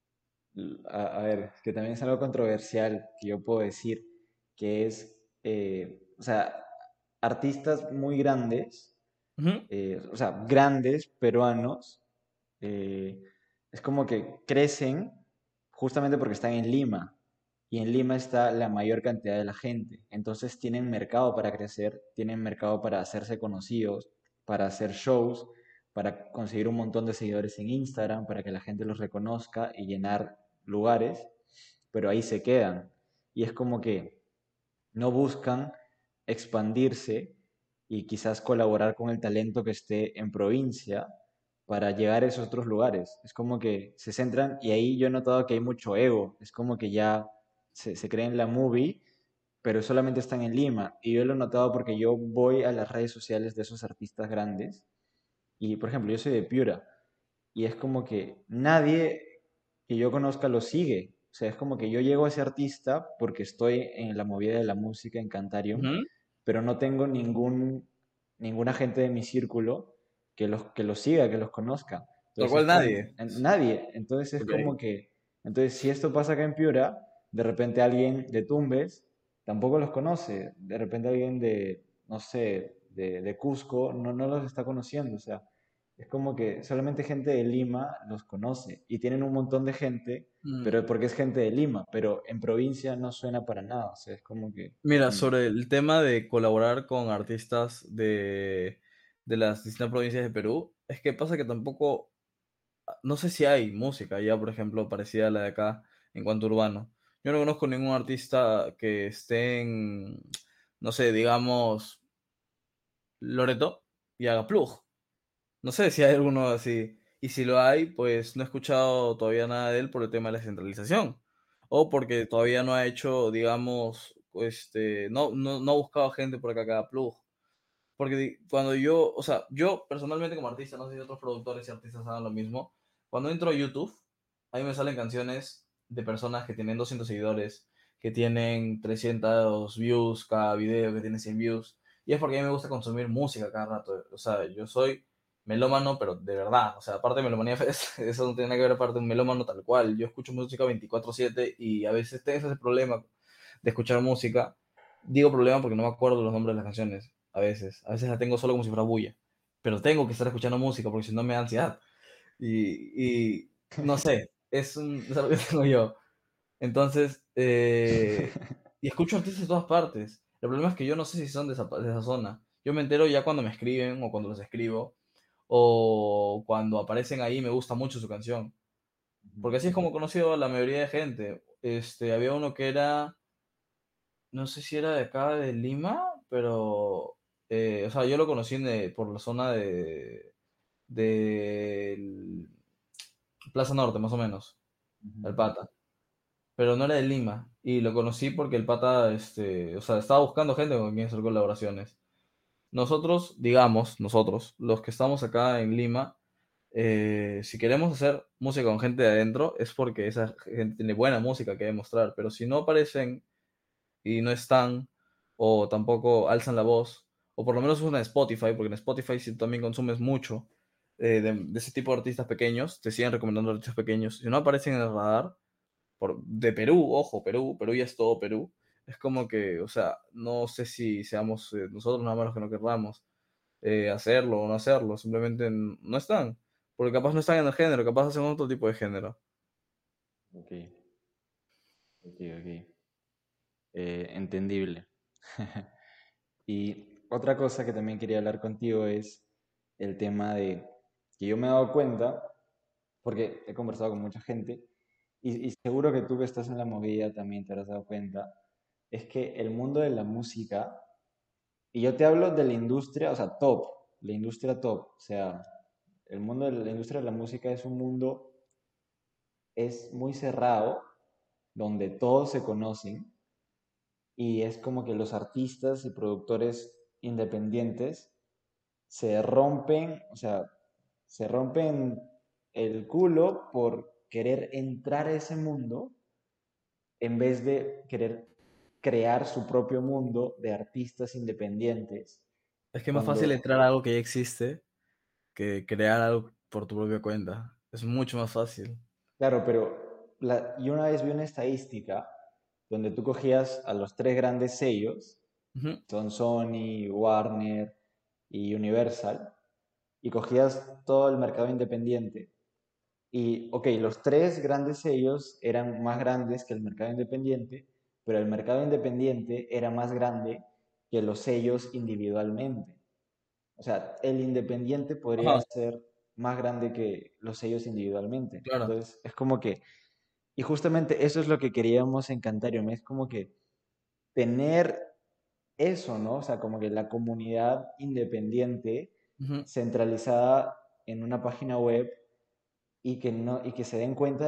Speaker 1: a ver, que también es algo controversial que yo puedo decir, que es, o sea, artistas muy grandes,
Speaker 2: Ujú.
Speaker 1: o sea, grandes peruanos, eh, es como que crecen justamente porque están en Lima. Y en Lima está la mayor cantidad de la gente. Entonces tienen mercado para crecer, tienen mercado para hacerse conocidos, para hacer shows, para conseguir un montón de seguidores en Instagram, para que la gente los reconozca y llenar lugares, pero ahí se quedan. Y es como que no buscan expandirse y quizás colaborar con el talento que esté en provincia para llegar a esos otros lugares. Es como que se centran y ahí yo he notado que hay mucho ego. Es como que ya se creen la movie, pero solamente están en Lima. Y yo lo he notado porque yo voy a las redes sociales de esos artistas grandes y, por ejemplo, yo soy de Piura y es como que nadie que yo conozca lo sigue. O sea, es como que yo llego a ese artista porque estoy en la movida de la música en Cantarium,
Speaker 2: Ujú.
Speaker 1: pero no tengo ningún agente de mi círculo que los siga, que los conozca.
Speaker 2: Lo
Speaker 1: Entonces es
Speaker 2: cual
Speaker 1: como,
Speaker 2: nadie.
Speaker 1: nadie. Entonces es
Speaker 2: Ok.
Speaker 1: como que, entonces si esto pasa acá en Piura, de repente alguien de Tumbes tampoco los conoce. De repente alguien de, no sé, de Cusco no los está conociendo. O sea, es como que solamente gente de Lima los conoce y tienen un montón de gente,
Speaker 2: Mm,
Speaker 1: pero porque es gente de Lima, pero en provincia no suena para nada, o sea, es como que...
Speaker 2: Mira,
Speaker 1: mm,
Speaker 2: sobre el tema de colaborar con artistas de las distintas provincias de Perú, es que pasa que tampoco, no sé si hay música ya, por ejemplo, parecida a la de acá en cuanto a urbano. Yo no conozco ningún artista que esté en, no sé, digamos, Loreto y haga plug. No sé si hay alguno así. Y si lo hay, pues no he escuchado todavía nada de él por el tema de la centralización. O porque todavía no ha hecho, digamos, no ha buscado gente por acá que haga plug. Porque cuando yo, o sea, yo personalmente como artista, no sé si otros productores y artistas hagan lo mismo, cuando entro a YouTube, ahí me salen canciones de personas que tienen 200 seguidores, que tienen 300 views cada video, que tienen 100 views, y es porque a mí me gusta consumir música cada rato. O sea, yo soy melómano, pero de verdad, o sea, aparte de melomanía, eso no tiene nada que ver, aparte de un melómano tal cual. Yo escucho música 24/7 y a veces tengo ese problema de escuchar música. Digo problema porque no me acuerdo los nombres de las canciones a veces. A veces la tengo solo como si fuera bulla. Pero tengo que estar escuchando música porque si no me da ansiedad. Y no sé, es algo que tengo yo. Entonces, y escucho artistas de todas partes. El problema es que yo no sé si son de esa zona. Yo me entero ya cuando me escriben o cuando los escribo o cuando aparecen ahí y me gusta mucho su canción. Porque así es como he conocido a la mayoría de gente. Había uno que era, no sé si era de acá de Lima, pero, o sea, yo lo conocí por la zona de Plaza Norte, más o menos, el
Speaker 1: ujú.
Speaker 2: pata. Pero no era de Lima. Y lo conocí porque el pata, o sea, estaba buscando gente con quien hacer colaboraciones. Nosotros, digamos, nosotros, los que estamos acá en Lima, si queremos hacer música con gente de adentro, es porque esa gente tiene buena música que demostrar. Pero si no aparecen y no están, o tampoco alzan la voz, o por lo menos usan Spotify, porque en Spotify si también consumes mucho de ese tipo de artistas pequeños, te siguen recomendando artistas pequeños. Si no aparecen en el radar, de Perú, ojo, Perú ya es todo Perú. Es como que, o sea, no sé si seamos nosotros nada más los que no querramos hacerlo o no hacerlo, simplemente no están, porque capaz no están en el género, capaz hacen otro tipo de género.
Speaker 1: Ok, ok, ok. Entendible. Y otra cosa que también quería hablar contigo es el tema de que yo me he dado cuenta, porque he conversado con mucha gente, y seguro que tú que estás en la movida también te habrás dado cuenta, es que el mundo de la música, y yo te hablo de la industria, o sea, top, la industria top, o sea, el mundo de la industria de la música es un mundo, es muy cerrado, donde todos se conocen, y es como que los artistas y productores independientes se rompen, o sea, se rompen el culo por querer entrar a ese mundo en vez de querer crear su propio mundo de artistas independientes.
Speaker 2: Es que es más fácil
Speaker 1: Cuando,
Speaker 2: entrar a algo que ya existe que crear algo por tu propia cuenta. Es mucho más fácil.
Speaker 1: claro, pero yo una vez vi una estadística donde tú cogías a los tres grandes sellos,
Speaker 2: Ujú.
Speaker 1: son Sony, Warner y Universal, y cogías todo el mercado independiente. Y, ok, los tres grandes sellos eran más grandes que el mercado independiente, pero el mercado independiente era más grande que los sellos individualmente. O sea, el independiente podría
Speaker 2: Ajá,
Speaker 1: ser más grande que los sellos individualmente.
Speaker 2: claro,
Speaker 1: Entonces, es como que, y justamente eso es lo que queríamos en Cantarium, es como que tener eso, ¿no? O sea, como que la comunidad independiente
Speaker 2: ujú.
Speaker 1: centralizada en una página web y que, no, y que se den cuenta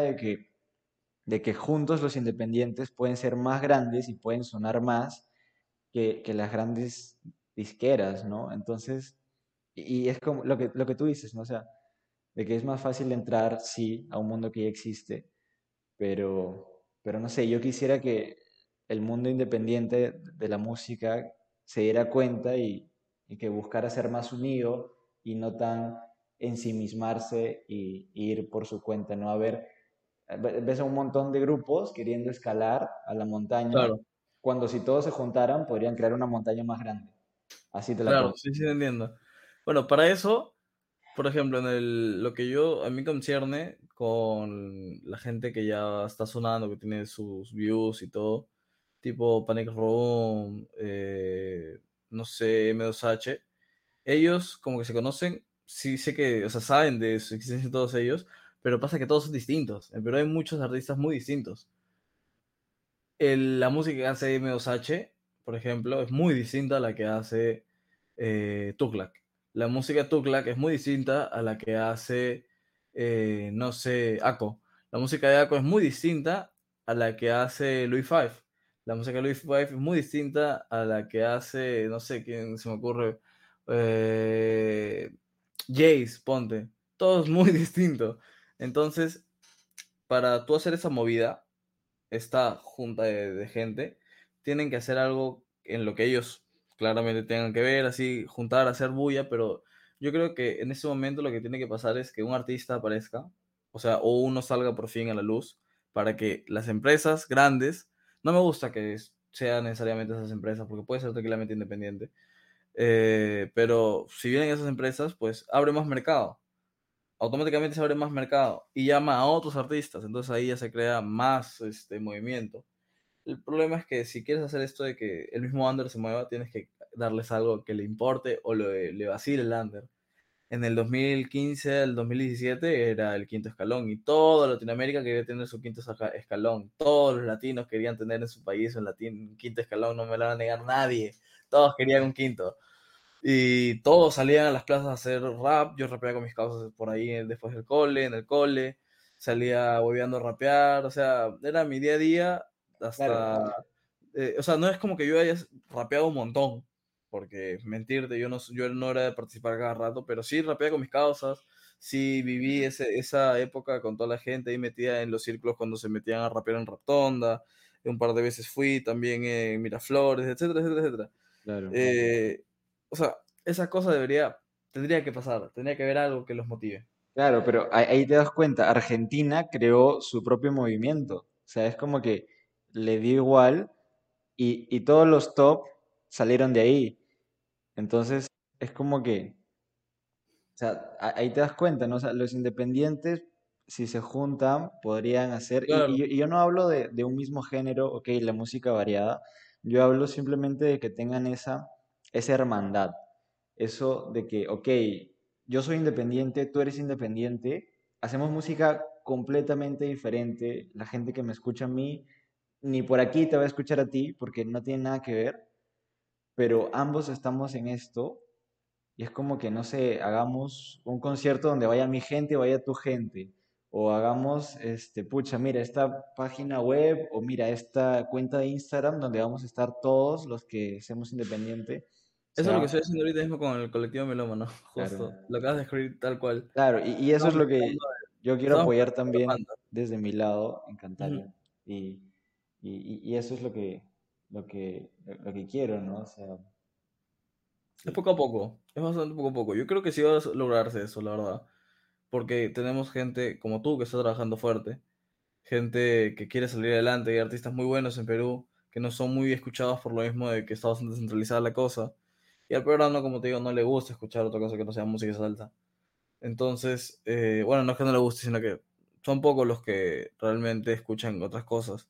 Speaker 1: de que juntos los independientes pueden ser más grandes y pueden sonar más que las grandes disqueras, ¿no? Entonces, y es como lo que tú dices, ¿no? O sea, de que es más fácil entrar, sí, a un mundo que ya existe, pero no sé, yo quisiera que el mundo independiente de la música se diera cuenta y que buscara ser más unido y no tan ensimismarse y ir por su cuenta, ¿no? A ver, ves a un montón de grupos queriendo escalar a la montaña,
Speaker 2: Claro,
Speaker 1: cuando si todos se juntaran podrían crear una montaña más grande. Así te la
Speaker 2: claro,
Speaker 1: pongo.
Speaker 2: sí, sí, entiendo. Bueno, para eso Por ejemplo, lo que a mí concierne con la gente que ya está sonando, que tiene sus views y todo, tipo Panic Room, no sé, M2H, ellos como que se conocen, sí sé que, o sea, saben de su existencia todos ellos, pero pasa que todos son distintos. En Perú hay muchos artistas muy distintos. La música que hace M2H, por ejemplo, es muy distinta a la que hace Tuklak. La música de Tuklak es muy distinta a la que hace, no sé, Ako. La música de Ako es muy distinta a la que hace Louis Five. La música de Louis Five es muy distinta a la que hace, no sé quién se me ocurre, eh, Jace, ponte. Todo es muy distinto. Entonces, para tú hacer esa movida, esta junta de gente, tienen que hacer algo en lo que ellos claramente tengan que ver, así, juntar, hacer bulla, pero yo creo que en ese momento lo que tiene que pasar es que un artista aparezca, o sea, o uno salga por fin a la luz, para que las empresas grandes, no me gusta que sean necesariamente esas empresas, porque puede ser tranquilamente independiente, pero si vienen esas empresas, pues abre más mercado, automáticamente se abre más mercado y llama a otros artistas, entonces ahí ya se crea más movimiento. El problema es que si quieres hacer esto de que el mismo under se mueva, tienes que darles algo que le importe o le vacile el under. En el 2015 al 2017 era el quinto escalón y toda Latinoamérica quería tener su quinto escalón. Todos los latinos querían tener en su país un quinto escalón, no me lo va a negar nadie. Todos querían un quinto. Y todos salían a las plazas a hacer rap. Yo rapeaba con mis causas por ahí después del cole, en el cole. Salía hueveando a rapear. O sea, era mi día a día
Speaker 1: Claro,
Speaker 2: hasta... o sea, no es como que yo haya rapeado un montón. Porque mentirte, yo no era de participar cada rato, pero sí rapeaba con mis causas. Sí viví esa época con toda la gente ahí metida en los círculos cuando se metían a rapear en Raptonda. Un par de veces fui también en Miraflores, etcétera, etcétera, etcétera.
Speaker 1: claro.
Speaker 2: Eh, o sea, esa cosa tendría que pasar, tendría que haber algo que los motive.
Speaker 1: Claro, pero ahí te das cuenta, Argentina creó su propio movimiento. O sea, es como que le dio igual y todos los top salieron de ahí. Entonces, es como que, o sea, ahí te das cuenta, ¿no? O sea, los independientes, si se juntan, podrían hacer,
Speaker 2: Claro,
Speaker 1: y yo no hablo de un mismo género, ok, la música variada, yo hablo simplemente de que tengan esa hermandad, eso de que, ok, yo soy independiente, tú eres independiente, hacemos música completamente diferente, la gente que me escucha a mí, ni por aquí te va a escuchar a ti, porque no tiene nada que ver, pero ambos estamos en esto y es como que, no sé, hagamos un concierto donde vaya mi gente, vaya tu gente. O hagamos, pucha, mira, esta página web o mira, esta cuenta de Instagram donde vamos a estar todos los que seamos independientes. O
Speaker 2: eso es lo que
Speaker 1: sea,
Speaker 2: estoy haciendo ahorita mismo con el colectivo Melómano,
Speaker 1: claro,
Speaker 2: justo. Lo acabas de escribir tal cual.
Speaker 1: claro, y eso es
Speaker 2: Estamos
Speaker 1: lo
Speaker 2: mezclando,
Speaker 1: que yo quiero
Speaker 2: estamos
Speaker 1: apoyar
Speaker 2: mezclando la
Speaker 1: también
Speaker 2: banda.
Speaker 1: desde mi lado en
Speaker 2: Ujú.
Speaker 1: Cantario. Y, y eso es lo que quiero, ¿no? O sea,
Speaker 2: Es
Speaker 1: sí,
Speaker 2: poco a poco, es bastante poco a poco. Yo creo que sí va a lograrse eso, la verdad. Porque tenemos gente como tú que está trabajando fuerte, gente que quiere salir adelante, hay artistas muy buenos en Perú que no son muy escuchados por lo mismo de que está bastante descentralizada la cosa. Y al peruano, como te digo, no le gusta escuchar otra cosa que no sea música salsa. Entonces, bueno, no es que no le guste, sino que son pocos los que realmente escuchan otras cosas.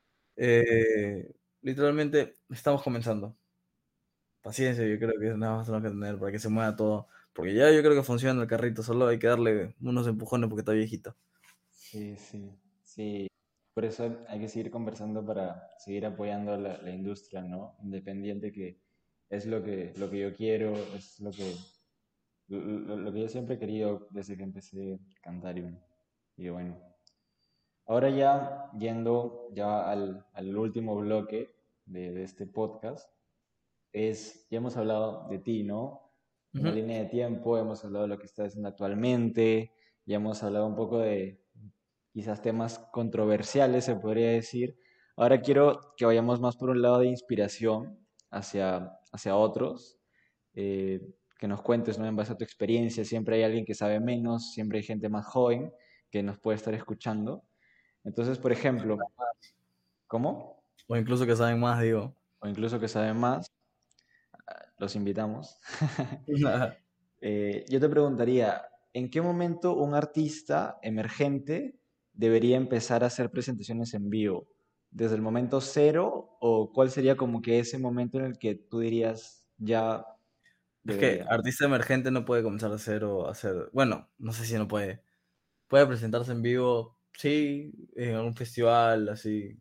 Speaker 2: Literalmente estamos comenzando. Paciencia, yo creo que nada más tenemos que tener para que se mueva todo. Porque ya yo creo que funciona el carrito, solo hay que darle unos empujones porque está viejito.
Speaker 1: sí, sí, sí. Por eso hay que seguir conversando para seguir apoyando la industria, ¿no? Independiente que es lo que yo quiero, es lo que yo siempre he querido desde que empecé Cantarium. Y bueno, ahora ya yendo ya al último bloque de este podcast, ya hemos hablado de ti, ¿no? Una
Speaker 2: Ujú.
Speaker 1: línea de tiempo, hemos hablado de lo que estás haciendo actualmente, ya hemos hablado un poco de quizás temas controversiales, se podría decir. Ahora quiero que vayamos más por un lado de inspiración hacia otros, que nos cuentes, ¿no? En base a tu experiencia, siempre hay alguien que sabe menos, siempre hay gente más joven que nos puede estar escuchando. Entonces, por ejemplo, ¿cómo?
Speaker 2: O incluso que saben más, digo.
Speaker 1: O incluso que saben más, los invitamos. Yo te preguntaría, ¿en qué momento un artista emergente debería empezar a hacer presentaciones en vivo? ¿Desde el momento cero o cuál sería como que ese momento en el que tú dirías ya
Speaker 2: Es que
Speaker 1: debería?
Speaker 2: artista emergente no puede comenzar de cero a hacer, bueno, no sé si no puede. Puede presentarse en vivo, sí, en algún festival, así.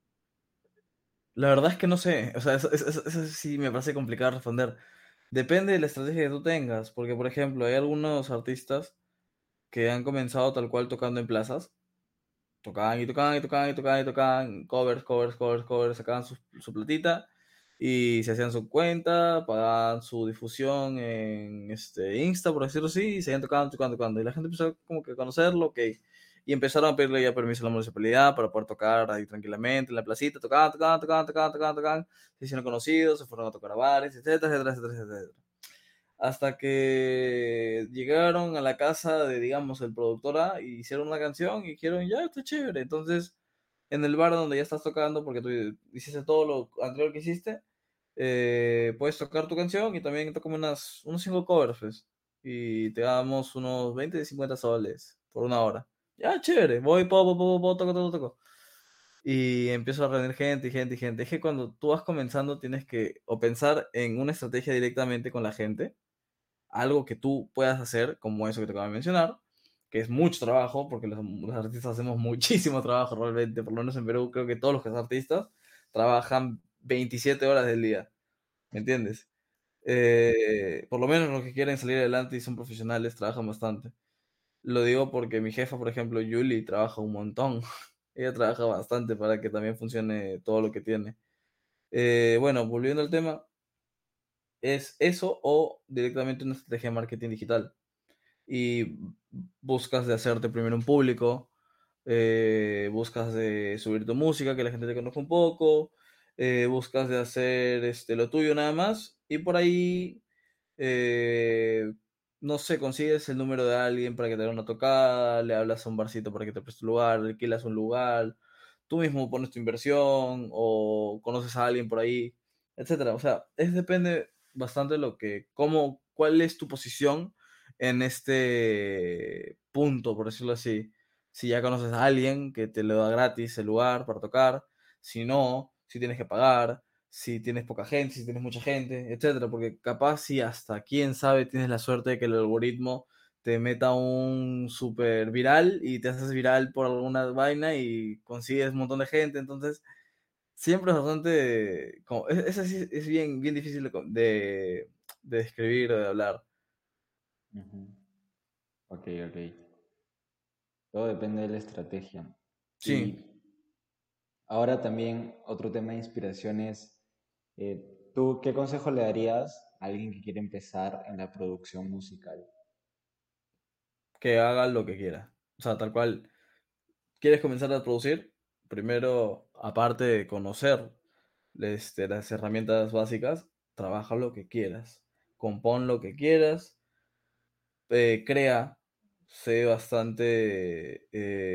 Speaker 2: La verdad es que no sé, o sea, eso sí me parece complicado responder. Depende de la estrategia que tú tengas, porque por ejemplo, hay algunos artistas que han comenzado tal cual tocando en plazas, tocaban y tocaban y tocaban y tocaban y tocaban, covers, covers, covers, covers, sacaban su platita y se hacían su cuenta, pagaban su difusión en Insta, por decirlo así, y seguían tocando, tocando, tocando. Y la gente empezó como que a conocerlo, ok. Y empezaron a pedirle ya permiso a la municipalidad para poder tocar ahí tranquilamente en la placita, tocaban, tocaban, tocaban, tocaban, tocaban, tocaban, se hicieron conocidos, se fueron a tocar a bares, etcétera, etcétera, etcétera, etcétera. Hasta que llegaron a la casa de, digamos, el productor A y hicieron una canción y dijeron, ya, está chévere. Entonces, en el bar donde ya estás tocando, porque tú hiciste todo lo anterior que hiciste, puedes tocar tu canción y también toca unos 5 covers, pues, y te damos unos 20 50 soles por una hora. Ya, chévere, voy, toco, toco, toco. Y empiezo a reunir gente y gente y gente. Es que cuando tú vas comenzando tienes que o pensar en una estrategia directamente con la gente, algo que tú puedas hacer, como eso que te acabo de mencionar, que es mucho trabajo, porque los artistas hacemos muchísimo trabajo realmente, por lo menos en Perú creo que todos los que son artistas trabajan 27 horas del día, ¿me entiendes? Por lo menos los que quieren salir adelante y son profesionales trabajan bastante. Lo digo porque mi jefa, por ejemplo, Julie, trabaja un montón. Ella trabaja bastante para que también funcione todo lo que tiene. Bueno, volviendo al tema, es eso o directamente una estrategia de marketing digital. Y buscas de hacerte primero un público, buscas de subir tu música, que la gente te conozca un poco, buscas de hacer lo tuyo nada más, y por ahí, eh, no sé, consigues el número de alguien para que te haga una tocada, le hablas a un barcito para que te preste un lugar, alquilas un lugar, tú mismo pones tu inversión o conoces a alguien por ahí, etcétera. O sea, depende bastante de cuál es tu posición en este punto, por decirlo así. Si ya conoces a alguien que te lo da gratis el lugar para tocar, si no, si tienes que pagar, si tienes poca gente, si tienes mucha gente, etcétera, porque capaz si hasta quién sabe tienes la suerte de que el algoritmo te meta un super viral y te haces viral por alguna vaina y consigues un montón de gente, entonces siempre es bastante, esa sí es bien, bien difícil de describir, de hablar.
Speaker 1: Ujú. Ok, ok. Todo depende de la estrategia.
Speaker 2: Sí,
Speaker 1: Y ahora también otro tema de inspiración es, ¿tú qué consejo le darías a alguien que quiere empezar en la producción musical?
Speaker 2: que haga lo que quiera. O sea, tal cual, ¿quieres comenzar a producir? Primero, aparte de conocer las herramientas básicas, trabaja lo que quieras, compón lo que quieras, crea, sé bastante,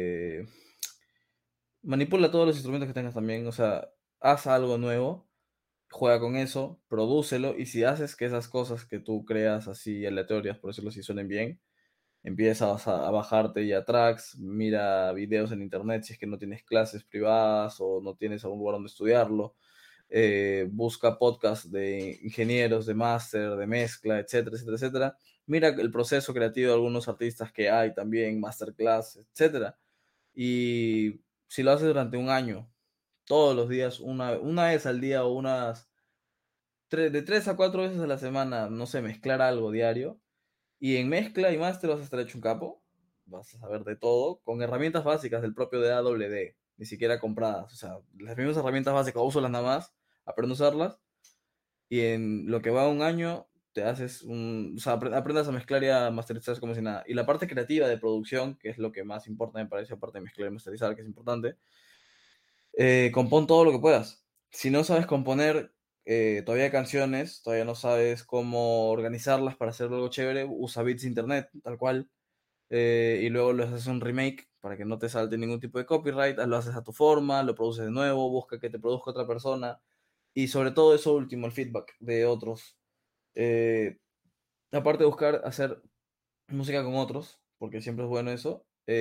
Speaker 2: manipula todos los instrumentos que tengas también, o sea, haz algo nuevo, juega con eso, prodúcelo, y si haces que esas cosas que tú creas así aleatorias, por decirlo así, suenen bien, empiezas a bajarte ya tracks, mira videos en internet si es que no tienes clases privadas o no tienes algún lugar donde estudiarlo, busca podcasts de ingenieros, de máster, de mezcla, etcétera, etcétera, etcétera. Mira el proceso creativo de algunos artistas que hay también, masterclass, etcétera. Y si lo haces durante un año, todos los días, una vez al día o de 3 a 4 veces a la semana, no sé, mezclar algo diario, y en mezcla y máster vas a estar hecho un capo, vas a saber de todo, con herramientas básicas del propio DAWD, ni siquiera compradas, o sea, las mismas herramientas básicas, úsalas nada más, aprende a usarlas, y en lo que va un año, te haces o sea, aprendas a mezclar y a masterizar como si nada. Y la parte creativa de producción, que es lo que más importa, me parece, aparte de mezclar y masterizar, que es importante, compón todo lo que puedas. Si no sabes componer todavía canciones, todavía no sabes cómo organizarlas para hacer algo chévere, usa beats de internet, tal cual, y luego lo haces un remake para que no te salte ningún tipo de copyright, lo haces a tu forma, lo produces de nuevo, busca que te produzca otra persona, y sobre todo eso último, el feedback de otros. Eh, Aparte de buscar hacer música con otros, porque siempre es bueno eso.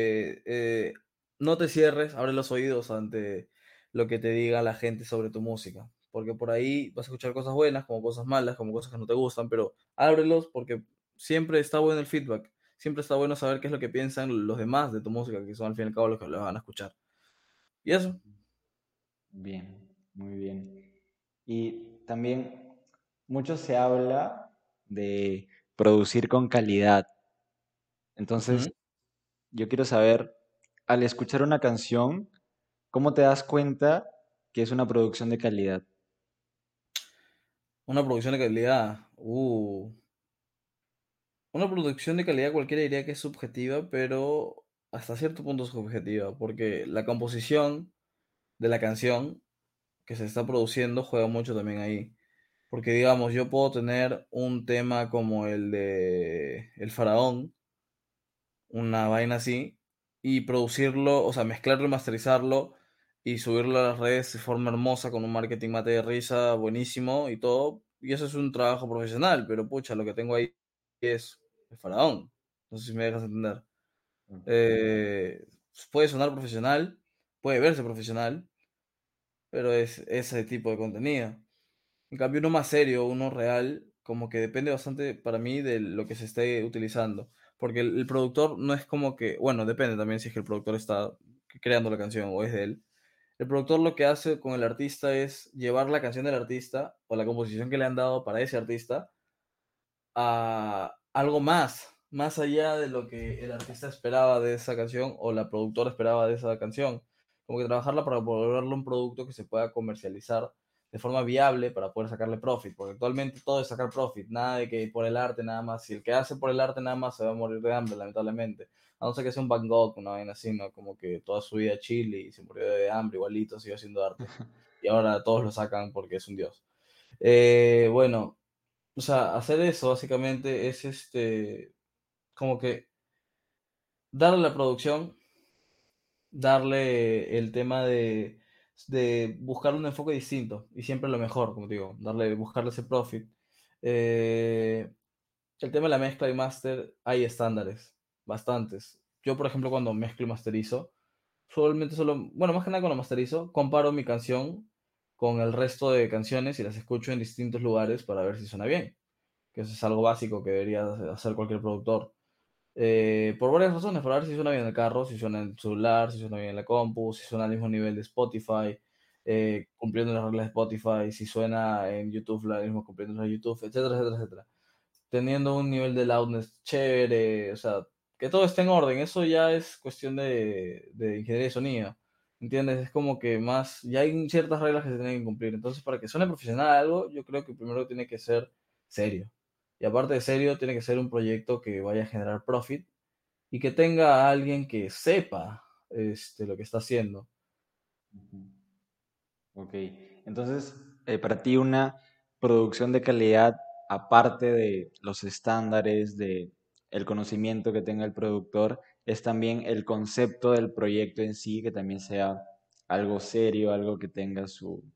Speaker 2: No te cierres, abre los oídos ante lo que te diga la gente sobre tu música, porque por ahí vas a escuchar cosas buenas, como cosas malas, como cosas que no te gustan, pero ábrelos porque siempre está bueno el feedback, siempre está bueno saber qué es lo que piensan los demás de tu música, que son al fin y al cabo los que lo van a escuchar. Y eso.
Speaker 1: Bien, muy bien. Y también mucho se habla de producir con calidad.
Speaker 2: Ujú.
Speaker 1: Entonces, yo quiero saber, al escuchar una canción, ¿cómo te das cuenta que es una producción de calidad?
Speaker 2: Una producción de calidad. Una producción de calidad cualquiera diría que es subjetiva, pero hasta cierto punto es subjetiva, porque la composición de la canción que se está produciendo juega mucho también ahí. Porque digamos, yo puedo tener un tema como el de El Faraón, una vaina así, y producirlo, o sea, mezclarlo y masterizarlo y subirlo a las redes de forma hermosa con un marketing mate de risa buenísimo y todo. Y eso es un trabajo profesional, pero pucha, lo que tengo ahí es El Faraón. No sé si me dejas entender.
Speaker 1: Ok.
Speaker 2: Eh, Puede sonar profesional, puede verse profesional, pero es ese tipo de contenido. En cambio, uno más serio, uno real, como que depende bastante para mí de lo que se esté utilizando. Porque el productor no es como que, bueno, depende también si es que el productor está creando la canción o es de él. El productor lo que hace con el artista es llevar la canción del artista o la composición que le han dado para ese artista a algo más, más allá de lo que el artista esperaba de esa canción o la productora esperaba de esa canción. Como que trabajarla para volverlo un producto que se pueda comercializar de forma viable para poder sacarle profit, porque actualmente todo es sacar profit, nada de que por el arte nada más, si el que hace por el arte nada más se va a morir de hambre, lamentablemente, a no ser que sea un Van Gogh, una vaina así, ¿no? Como que toda su vida Chile y se murió de hambre, igualito, siguió haciendo arte, y ahora todos lo sacan porque es un dios. Bueno, o sea, hacer eso básicamente es como que darle la producción, darle el tema de buscar un enfoque distinto y siempre lo mejor, como te digo, buscarle ese profit. Eh, el tema de la mezcla y master, hay estándares, bastantes. Yo, por ejemplo, cuando mezclo y masterizo, bueno, más que nada cuando masterizo, comparo mi canción con el resto de canciones y las escucho en distintos lugares para ver si suena bien, que eso es algo básico que debería hacer cualquier productor. Por varias razones, para ver si suena bien en el carro, si suena en el celular, si suena bien en la compu, si suena al mismo nivel de Spotify, cumpliendo las reglas de Spotify, si suena en YouTube, lo mismo cumpliendo las de YouTube, etcétera, etcétera, etcétera. Teniendo un nivel de loudness chévere, o sea, que todo esté en orden, eso ya es cuestión de ingeniería de sonido, ¿entiendes? Es como que más, ya hay ciertas reglas que se tienen que cumplir, entonces para que suene profesional algo, yo creo que primero tiene que ser serio. Y aparte de serio, tiene que ser un proyecto que vaya a generar profit y que tenga a alguien que sepa lo que está haciendo.
Speaker 1: Ujú. Ok, entonces, para ti una producción de calidad, aparte de los estándares, de el conocimiento que tenga el productor, es también el concepto del proyecto en sí, que también sea algo serio, algo que tenga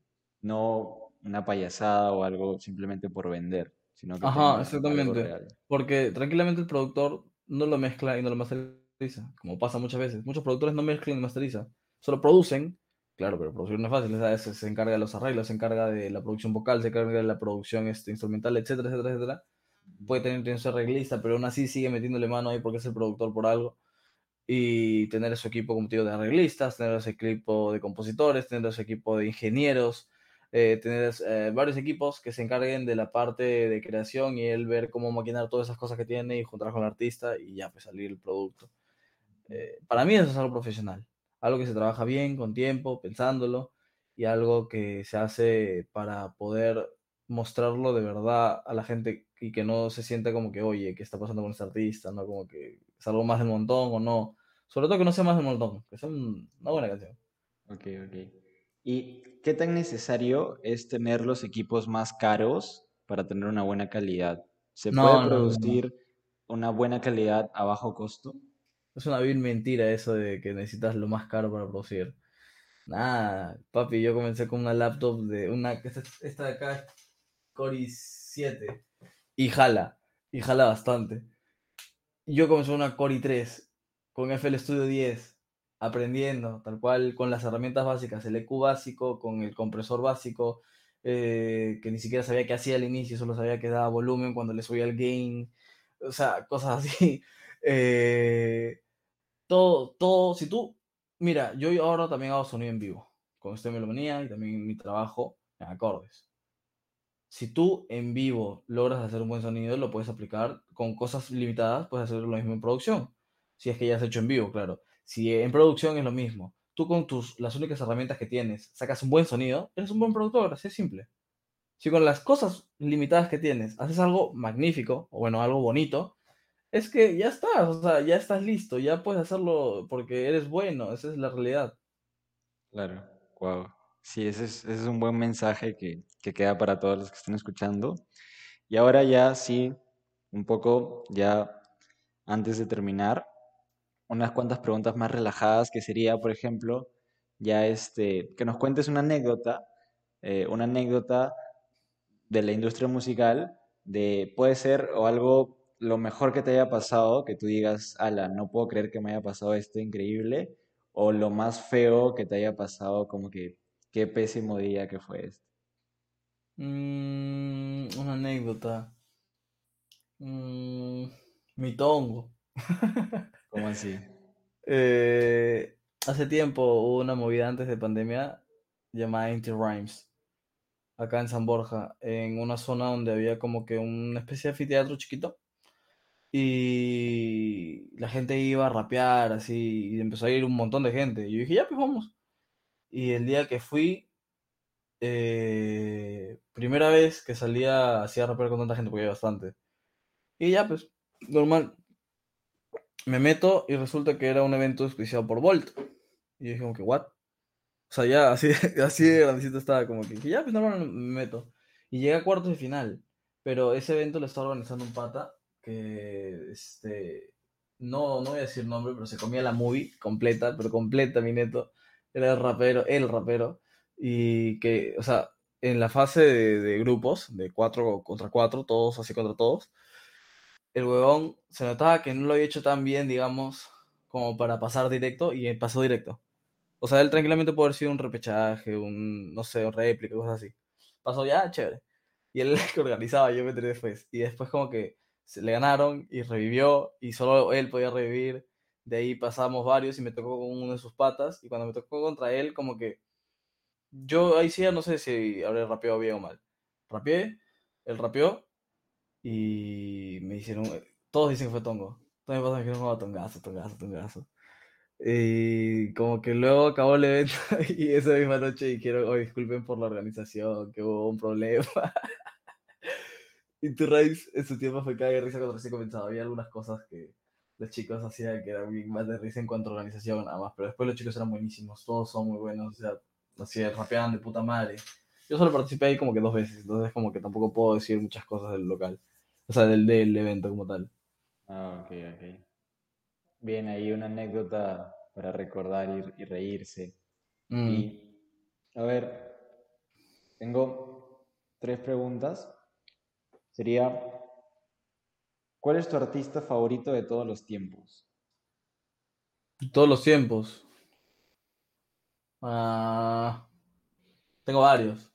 Speaker 1: no una payasada o algo simplemente por vender, sino que
Speaker 2: Ajá,
Speaker 1: tenga algo
Speaker 2: exactamente.
Speaker 1: real.
Speaker 2: Porque tranquilamente el productor no lo mezcla y no lo masteriza, como pasa muchas veces. Muchos productores no mezclan y masterizan, solo producen. Claro, pero producir no es fácil, ¿sabes? Se encarga de los arreglos, se encarga de la producción vocal, se encarga de la producción instrumental, etcétera, etcétera, etcétera. Tiene su arreglista, pero aún así sigue metiéndole mano ahí porque es el productor por algo. Y tener su equipo, como te digo, de arreglistas, tener ese equipo de compositores, tener ese equipo de ingenieros, tener varios equipos que se encarguen de la parte de creación y él ver cómo maquinar todas esas cosas que tiene y juntar con el artista y ya pues salir el producto. Para mí eso es algo profesional, algo que se trabaja bien, con tiempo, pensándolo y algo que se hace para poder mostrarlo de verdad a la gente y que no se sienta como que, oye, ¿qué está pasando con este artista? ¿No? Como que es algo más del montón o no. Sobre todo que no sea más del montón, que sea una buena canción.
Speaker 1: Ok, ok. ¿Y qué tan necesario es tener los equipos más caros para tener una buena calidad? ¿Se puede
Speaker 2: No, no, no, no.
Speaker 1: producir una buena calidad a bajo costo?
Speaker 2: Es una vil mentira eso de que necesitas lo más caro para producir. Nada, papi, yo comencé con una laptop esta de acá, Core i7, y jala bastante. Yo comencé una Core i3 con FL Studio 10, aprendiendo, tal cual, con las herramientas básicas, el EQ básico, con el compresor básico, que ni siquiera sabía qué hacía al inicio, solo sabía que daba volumen cuando le subía el gain, o sea, cosas así. Eh, todo, si tú, mira, yo ahora también hago sonido en vivo, con esta melodía y también mi trabajo en acordes. Si tú en vivo logras hacer un buen sonido, lo puedes aplicar con cosas limitadas, puedes hacer lo mismo en producción. Si es que ya has hecho en vivo, claro. Si en producción es lo mismo. Tú con las únicas herramientas que tienes sacas un buen sonido, eres un buen productor, así es simple. Si con las cosas limitadas que tienes haces algo magnífico, o bueno, algo bonito, es que ya estás, o sea, ya estás listo, ya puedes hacerlo porque eres bueno, esa es la realidad.
Speaker 1: Claro, wow. Sí, ese es un buen mensaje que queda para todos los que están escuchando. Y ahora ya sí, un poco ya antes de terminar, unas cuantas preguntas más relajadas que sería, por ejemplo, ya que nos cuentes una anécdota de la industria musical, puede ser o algo lo mejor que te haya pasado, que tú digas, ala, no puedo creer que me haya pasado esto increíble, o lo más feo que te haya pasado, como que qué pésimo día que fue este.
Speaker 2: Una anécdota. Mm, Mi tongo.
Speaker 1: ¿Cómo así?
Speaker 2: Hace tiempo hubo una movida antes de pandemia llamada Inti Rhymes, acá en San Borja, en una zona donde había como que una especie de anfiteatro chiquito y la gente iba a rapear así y empezó a ir un montón de gente. Y yo dije, ya, pues vamos. Y el día que fui, primera vez que salía así a rapear con tanta gente, porque había bastante. Y ya, pues, normal. Me meto y resulta que era un evento auspiciado por Volt. Y yo dije como que, ¿what? O sea, ya así, así de grandecito estaba, como que dije, ya, pues normal, me meto. Y llegué a cuartos de final. Pero ese evento lo estaba organizando un pata que, no voy a decir nombre, pero se comía la movie completa, pero completa, mi neto. Era el rapero. Y que, o sea, en la fase de grupos, de 4 contra 4, todos así contra todos, el huevón se notaba que no lo había hecho tan bien, digamos, como para pasar directo, y pasó directo. O sea, él tranquilamente puede haber sido un repechaje, no sé, un réplica, cosas así. Pasó ya, chévere. Y él que organizaba, yo me enteré después. Y después como que le ganaron y revivió, y solo él podía revivir. De ahí pasamos varios y me tocó con uno de sus patas. Y cuando me tocó contra él, como que yo ahí sí ya no sé si habré rapeado bien o mal. Rapeé, él rapeó, y me hicieron, todos dicen que fue Tongo. Todos me pasan que dijeron, "Oh, Tongazo, Tongazo, Tongazo". Y como que luego acabó el evento y esa misma noche dijeron, oh, disculpen por la organización, que hubo un problema. Y tu raíz en su tiempo fue caga de risa cuando recién comenzaba. Había algunas cosas que los chicos hacían que eran bien más de risa en cuanto a organización, nada más. Pero después los chicos eran buenísimos, todos son muy buenos, o sea, así rapeaban de puta madre. Yo solo participé ahí como que 2 veces, entonces como que tampoco puedo decir muchas cosas del local, o sea, del evento como tal.
Speaker 1: Ah, ok, ok. Bien, ahí una anécdota para recordar y reírse.
Speaker 2: Mm.
Speaker 1: Y, a ver, tengo tres preguntas. Sería, ¿cuál es tu artista favorito de todos los tiempos?
Speaker 2: Todos los tiempos. Ah, tengo varios.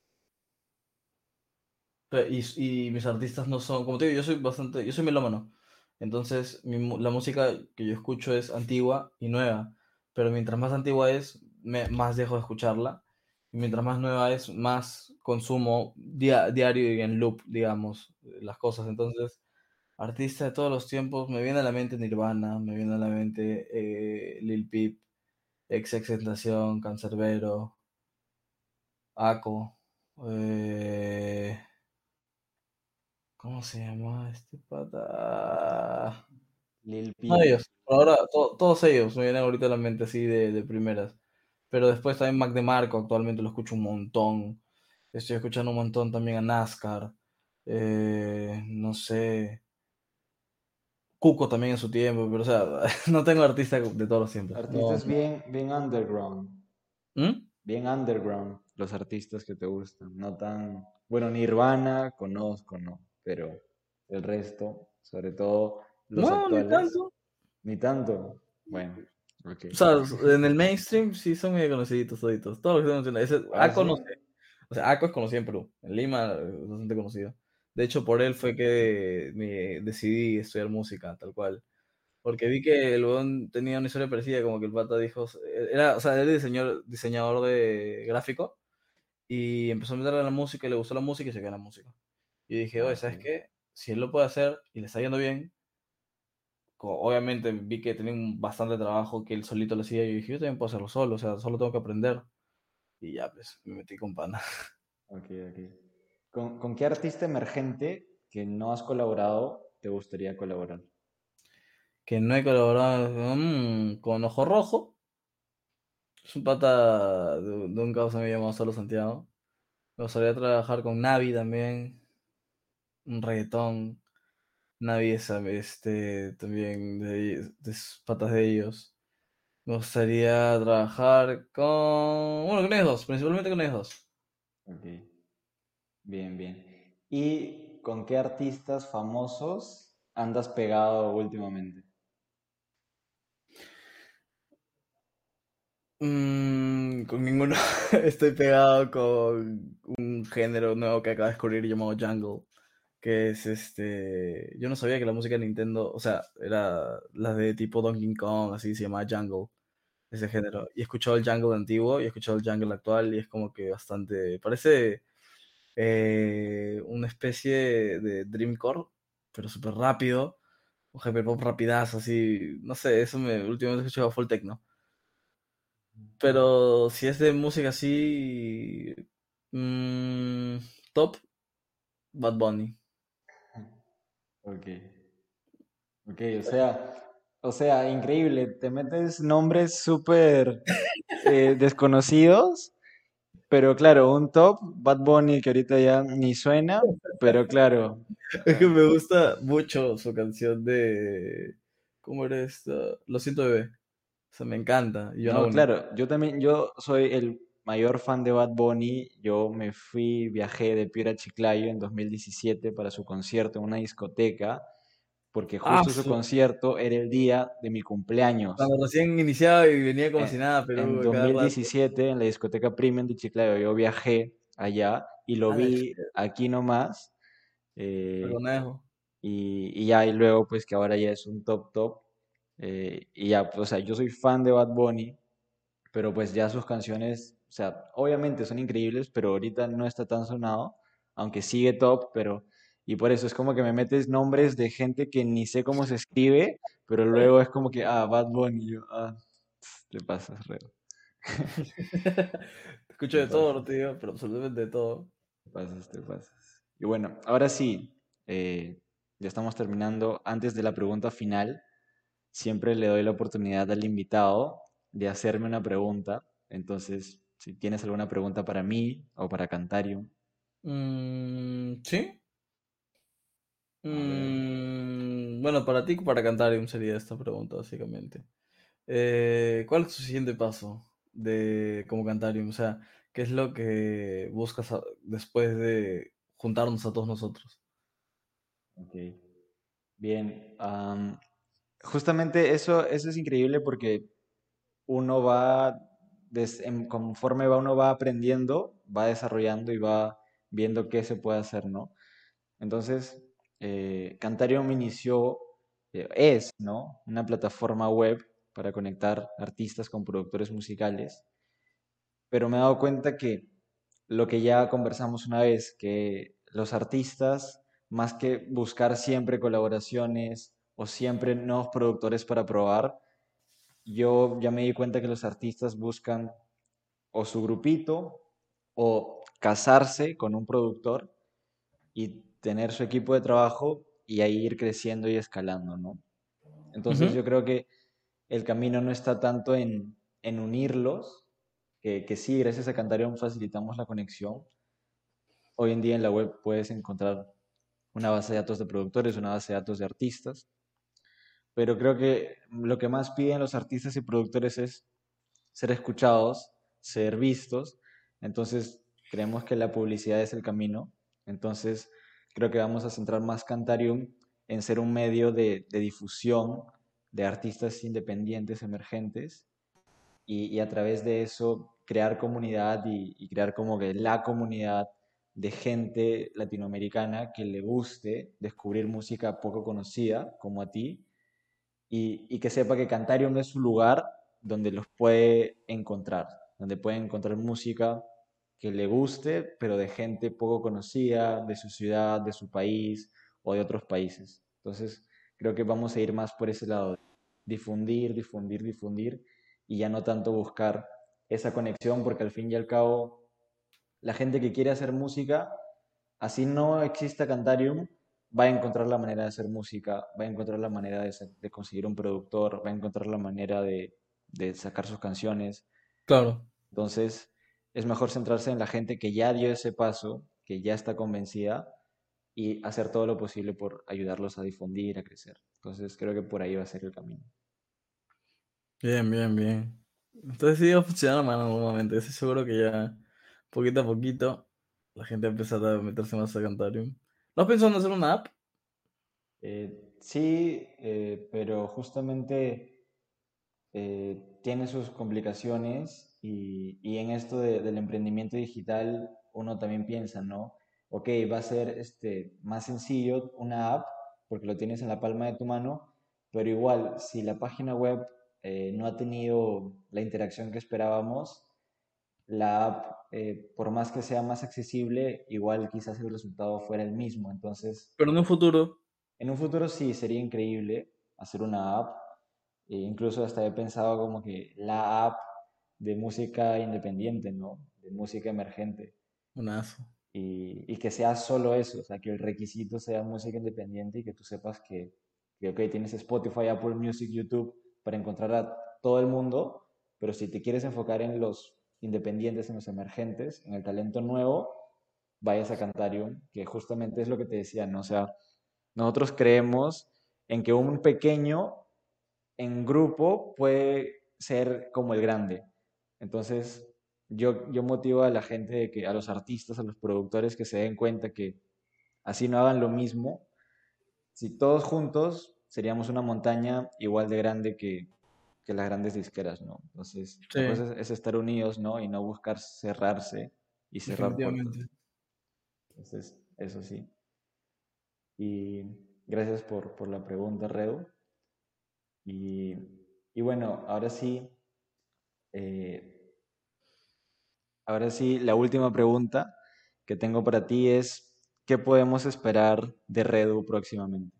Speaker 2: Y mis artistas no son, como te digo, yo soy melómano. Entonces, la música que yo escucho es antigua y nueva. Pero mientras más antigua es, más dejo de escucharla. Y mientras más nueva es, más consumo diario y en loop, digamos, las cosas. Entonces, artista de todos los tiempos, me viene a la mente Nirvana, me viene a la mente Lil Peep, XXXTentacion, Canserbero, Ako. eh, ¿Cómo se llama este pata?
Speaker 1: Lil
Speaker 2: No,
Speaker 1: Peep.
Speaker 2: ellos. Por ahora, todos ellos me vienen ahorita a la mente así de primeras. Pero después también Mac DeMarco, actualmente lo escucho un montón. Estoy escuchando un montón también a NASCAR. No sé. Cuco también en su tiempo, pero o sea, no tengo artista de todos los tiempos. No.
Speaker 1: Artistas bien, bien underground.
Speaker 2: ¿Mm?
Speaker 1: Bien underground los artistas que te gustan. No tan. Bueno, Nirvana conozco, ¿no? Pero el resto, sobre todo. los
Speaker 2: No, ni
Speaker 1: actuales?
Speaker 2: tanto.
Speaker 1: Ni tanto. Bueno, ok.
Speaker 2: O sea, en el mainstream sí son medio conociditos toditos. Todos los que se mencionan. Ese,
Speaker 1: Ah,
Speaker 2: Ako
Speaker 1: sí.
Speaker 2: no sé. O sea, Ako es conocido en Perú. En Lima es bastante conocido. De hecho, por él fue que me decidí estudiar música, tal cual. Porque vi que el weón tenía una historia parecida, como que el pata dijo, era, o sea, él es diseñador de gráfico y empezó a meterle a la música y le gustó la música y se quedó en la música. Y dije,
Speaker 1: Ah,
Speaker 2: oye,
Speaker 1: ok.
Speaker 2: ¿sabes qué? Si él lo puede hacer y le está yendo bien, obviamente vi que tenía bastante trabajo que él solito lo hacía y yo dije, yo también puedo hacerlo solo, o sea, solo tengo que aprender. Y ya, pues, me metí con pana.
Speaker 1: Ok, ok. ¿Con qué artista emergente que no has colaborado te gustaría colaborar?
Speaker 2: Que no he colaborado con Ojo Rojo. Es un pata de un causa me llamado Solo Santiago. Me gustaría trabajar con Navi también, un reggaetón. Navi es también de sus patas de ellos. Me gustaría trabajar con. Bueno, con ellos dos, principalmente con ellos dos.
Speaker 1: Ok, bien, bien. ¿Y con qué artistas famosos andas pegado últimamente?
Speaker 2: Con ninguno. Estoy pegado con un género nuevo que acabo de descubrir llamado Jungle. Que es Yo no sabía que la música de Nintendo, o sea, era la de tipo Donkey Kong, así se llamaba Jungle, ese género. Y he escuchado el Jungle antiguo y he escuchado el Jungle actual y es como que bastante. Parece una especie de Dreamcore, pero súper rápido. Un hyperpop rapidazo, así. No sé, últimamente he escuchado full techno. Pero si es de música así. mm, Top, Bad Bunny.
Speaker 1: Ok, ok, o sea, increíble. Te metes nombres súper desconocidos, pero claro, un top, Bad Bunny que ahorita ya ni suena, pero claro.
Speaker 2: Es que me gusta mucho su canción de. ¿Cómo era esta? Lo siento, bebé. O sea, me encanta. Y yo no
Speaker 1: No,
Speaker 2: uno.
Speaker 1: claro, yo también, yo soy el mayor fan de Bad Bunny. Yo viajé de Piura a Chiclayo en 2017 para su concierto en una discoteca, porque
Speaker 2: Ah,
Speaker 1: justo su concierto era el día de mi cumpleaños.
Speaker 2: cuando recién iniciaba y venía como si
Speaker 1: En,
Speaker 2: nada a
Speaker 1: en
Speaker 2: Perú a cada rato.
Speaker 1: 2017, en la discoteca Premium de Chiclayo, yo viajé allá y lo
Speaker 2: A la
Speaker 1: vi
Speaker 2: shit,
Speaker 1: aquí nomás. eh,
Speaker 2: conejo.
Speaker 1: y ya, y luego, pues que ahora ya es un top top. Y ya, pues, o sea, yo soy fan de Bad Bunny, pero pues ya sus canciones, o sea, obviamente son increíbles, pero ahorita no está tan sonado, aunque sigue top, pero, y por eso es como que me metes nombres de gente que ni sé cómo se escribe, pero luego es como que, Bad Bunny, y yo, te pasas, Reo,
Speaker 2: Escucho
Speaker 1: te
Speaker 2: de todo,
Speaker 1: pasas,
Speaker 2: tío, pero absolutamente de todo.
Speaker 1: te pasas, te pasas. Y bueno, ahora sí, ya estamos terminando. Antes de la pregunta final, siempre le doy la oportunidad al invitado de hacerme una pregunta. Entonces, si tienes alguna pregunta para mí o para Cantarium,
Speaker 2: ¿Sí?
Speaker 1: a ver.
Speaker 2: Bueno, para ti, para Cantarium sería esta pregunta, básicamente. ¿Cuál es tu siguiente paso de como Cantarium? O sea, ¿qué es lo que buscas después de juntarnos a todos nosotros?
Speaker 1: Ok. Bien. Justamente eso es increíble porque uno va, conforme uno va aprendiendo, va desarrollando y va viendo qué se puede hacer, ¿no? Entonces, Cantarium inició, ¿no? Una plataforma web para conectar artistas con productores musicales, pero me he dado cuenta que lo que ya conversamos una vez, que los artistas, más que buscar siempre colaboraciones o siempre nuevos productores para probar, yo ya me di cuenta que los artistas buscan o su grupito o casarse con un productor y tener su equipo de trabajo y ahí ir creciendo y escalando, ¿no? Entonces
Speaker 2: Ujú,
Speaker 1: yo creo que el camino no está tanto en unirlos, que sí, gracias a Cantarium facilitamos la conexión. Hoy en día en la web puedes encontrar una base de datos de productores, una base de datos de artistas, pero creo que lo que más piden los artistas y productores es ser escuchados, ser vistos. Entonces creemos que la publicidad es el camino. Entonces creo que vamos a centrar más Cantarium en ser un medio de difusión de artistas independientes, emergentes, y a través de eso crear comunidad y crear como que la comunidad de gente latinoamericana que le guste descubrir música poco conocida, como a ti, y que sepa que Cantarium es un lugar donde los puede encontrar, donde pueden encontrar música que le guste, pero de gente poco conocida, de su ciudad, de su país o de otros países. Entonces, creo que vamos a ir más por ese lado, difundir, difundir, difundir, y ya no tanto buscar esa conexión, porque al fin y al cabo, la gente que quiere hacer música, así no exista Cantarium, va a encontrar la manera de hacer música, va a encontrar la manera de conseguir un productor, va a encontrar la manera de sacar sus canciones.
Speaker 2: Claro.
Speaker 1: Entonces, es mejor centrarse en la gente que ya dio ese paso, que ya está convencida, y hacer todo lo posible por ayudarlos a difundir, a crecer. Entonces, creo que por ahí va a ser el camino.
Speaker 2: Bien, bien, bien. Entonces sí va a funcionar, mano, nuevamente. Estoy seguro que ya, poquito a poquito, la gente va a empezar a meterse más a Cantarium. ¿No has pensado en hacer una app?
Speaker 1: Sí, pero justamente tiene sus complicaciones y en esto del emprendimiento digital uno también piensa, ¿no? Ok, va a ser más sencillo una app porque lo tienes en la palma de tu mano, pero igual, si la página web no ha tenido la interacción que esperábamos, la app, por más que sea más accesible, igual quizás el resultado fuera el mismo. Entonces,
Speaker 2: Pero en un futuro,
Speaker 1: en un futuro sí sería increíble hacer una app. E incluso hasta he pensado como que la app de música independiente, ¿no? De música emergente.
Speaker 2: unazo.
Speaker 1: Y que sea solo eso, o sea, que el requisito sea música independiente y que tú sepas ok, tienes Spotify, Apple Music, YouTube para encontrar a todo el mundo, pero si te quieres enfocar en los independientes, en los emergentes, en el talento nuevo, vayas a Cantarium, que justamente es lo que te decía, ¿no? O sea, nosotros creemos en que un pequeño en grupo puede ser como el grande. Entonces, yo motivo a la gente, de que, a los artistas, a los productores, que se den cuenta que así no hagan lo mismo. Si todos juntos seríamos una montaña igual de grande que las grandes disqueras, ¿no? Entonces,
Speaker 2: Sí,
Speaker 1: la cosa es estar unidos, ¿no? Y no buscar cerrarse y cerrar puertas.
Speaker 2: definitivamente.
Speaker 1: Entonces, eso sí. Y gracias por la pregunta, Redo. Y, y bueno, eh, ahora sí, la última pregunta que tengo para ti es, ¿qué podemos esperar de Redu próximamente?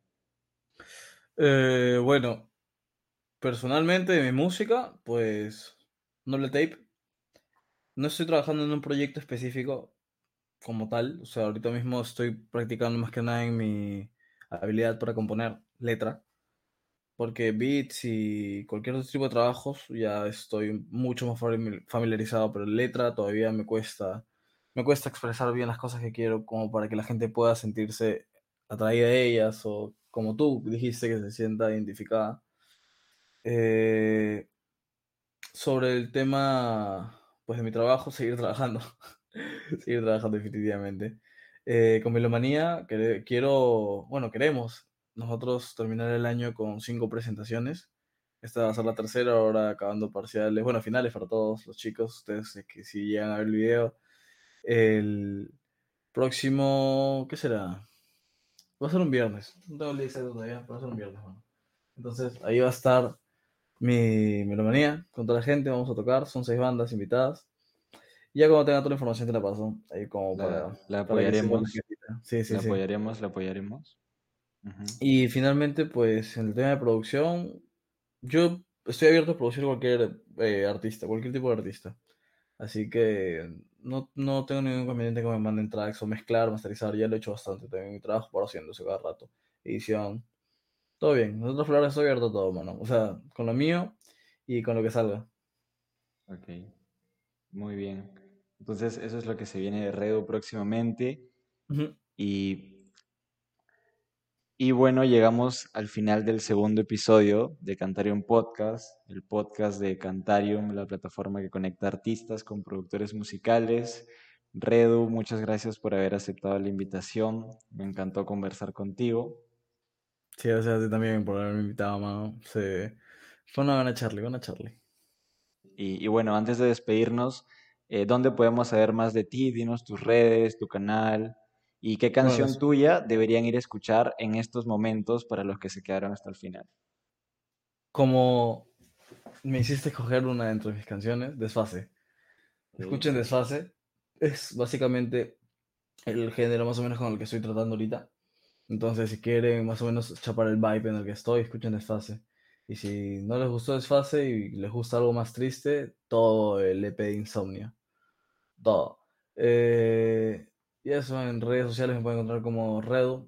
Speaker 2: Bueno, personalmente de mi música, pues Noble Tape. No estoy trabajando en un proyecto específico como tal. O sea, ahorita mismo estoy practicando más que nada en mi habilidad para componer letra. Porque beats y cualquier otro tipo de trabajos ya estoy mucho más familiarizado, pero letra todavía me cuesta expresar bien las cosas que quiero como para que la gente pueda sentirse atraída a ellas o como tú dijiste que se sienta identificada. Eh, Sobre el tema pues de mi trabajo, seguir trabajando, seguir trabajando definitivamente. Con Melomanía quiero, bueno, queremos nosotros terminar el año con 5 presentaciones. Esta va a ser la tercera, ahora acabando parciales, bueno, finales para todos los chicos, ustedes que si llegan a ver el video. El próximo, ¿qué será? Va a ser un viernes, no tengo el día exacto todavía, pero va a ser un viernes, bueno. Entonces ahí va a estar mi Melomanía con toda la gente, vamos a tocar, son 6 bandas invitadas. Y ya cuando tenga toda la información te la paso, ahí como
Speaker 1: La
Speaker 2: para que sepas la
Speaker 1: apoyaremos,
Speaker 2: gentita. Sí, sí,
Speaker 1: la
Speaker 2: sí.
Speaker 1: apoyaremos, la apoyaremos. Ujú.
Speaker 2: Y finalmente, pues en el tema de producción, yo estoy abierto a producir cualquier artista, cualquier tipo de artista. Así que no tengo ningún inconveniente que me manden tracks o mezclar, masterizar, ya lo he hecho bastante también. Mi trabajo por haciéndose cada rato. Edición, todo bien. Nosotros Flores estoy abierto a todo, mano. O sea, con lo mío y con lo que salga.
Speaker 1: Ok, muy bien. Entonces, eso es lo que se viene de Redu próximamente.
Speaker 2: Ujú.
Speaker 1: Y, y bueno, llegamos al final del segundo episodio de Cantarium Podcast, el podcast de Cantarium, la plataforma que conecta artistas con productores musicales. Redu, muchas gracias por haber aceptado la invitación. Me encantó conversar contigo.
Speaker 2: Sí, o sea, a ti también por haberme invitado, mano. Sí. Fue una buena Charlie, buena Charlie.
Speaker 1: Y bueno, antes de despedirnos, ¿dónde podemos saber más de ti? Dinos tus redes, tu canal y qué
Speaker 2: Bueno,
Speaker 1: canción tuya deberían ir a escuchar en estos momentos para los que se quedaron hasta el final.
Speaker 2: como me hiciste escoger una dentro de mis canciones, Desfase.
Speaker 1: Ok.
Speaker 2: Escuchen Desfase. Es básicamente el género más o menos con el que estoy tratando ahorita. Entonces, si quieren más o menos chapar el vibe en el que estoy, escuchen Desfase. Y si no les gustó Desfase y les gusta algo más triste, todo el EP de Insomnio. Todo. Eh, y eso en redes sociales me pueden encontrar como Redu,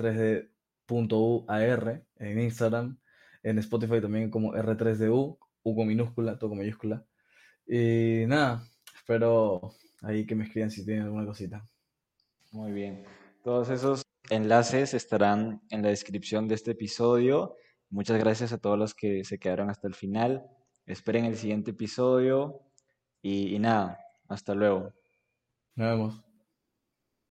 Speaker 2: R3D.UAR en Instagram. En Spotify también como R3DU, U con minúscula, todo con mayúscula. Y nada, espero ahí que me escriban si tienen alguna cosita.
Speaker 1: Muy bien. Todos esos enlaces estarán en la descripción de este episodio. Muchas gracias a todos los que se quedaron hasta el final. Esperen el siguiente episodio y nada, hasta luego.
Speaker 2: Nos vemos.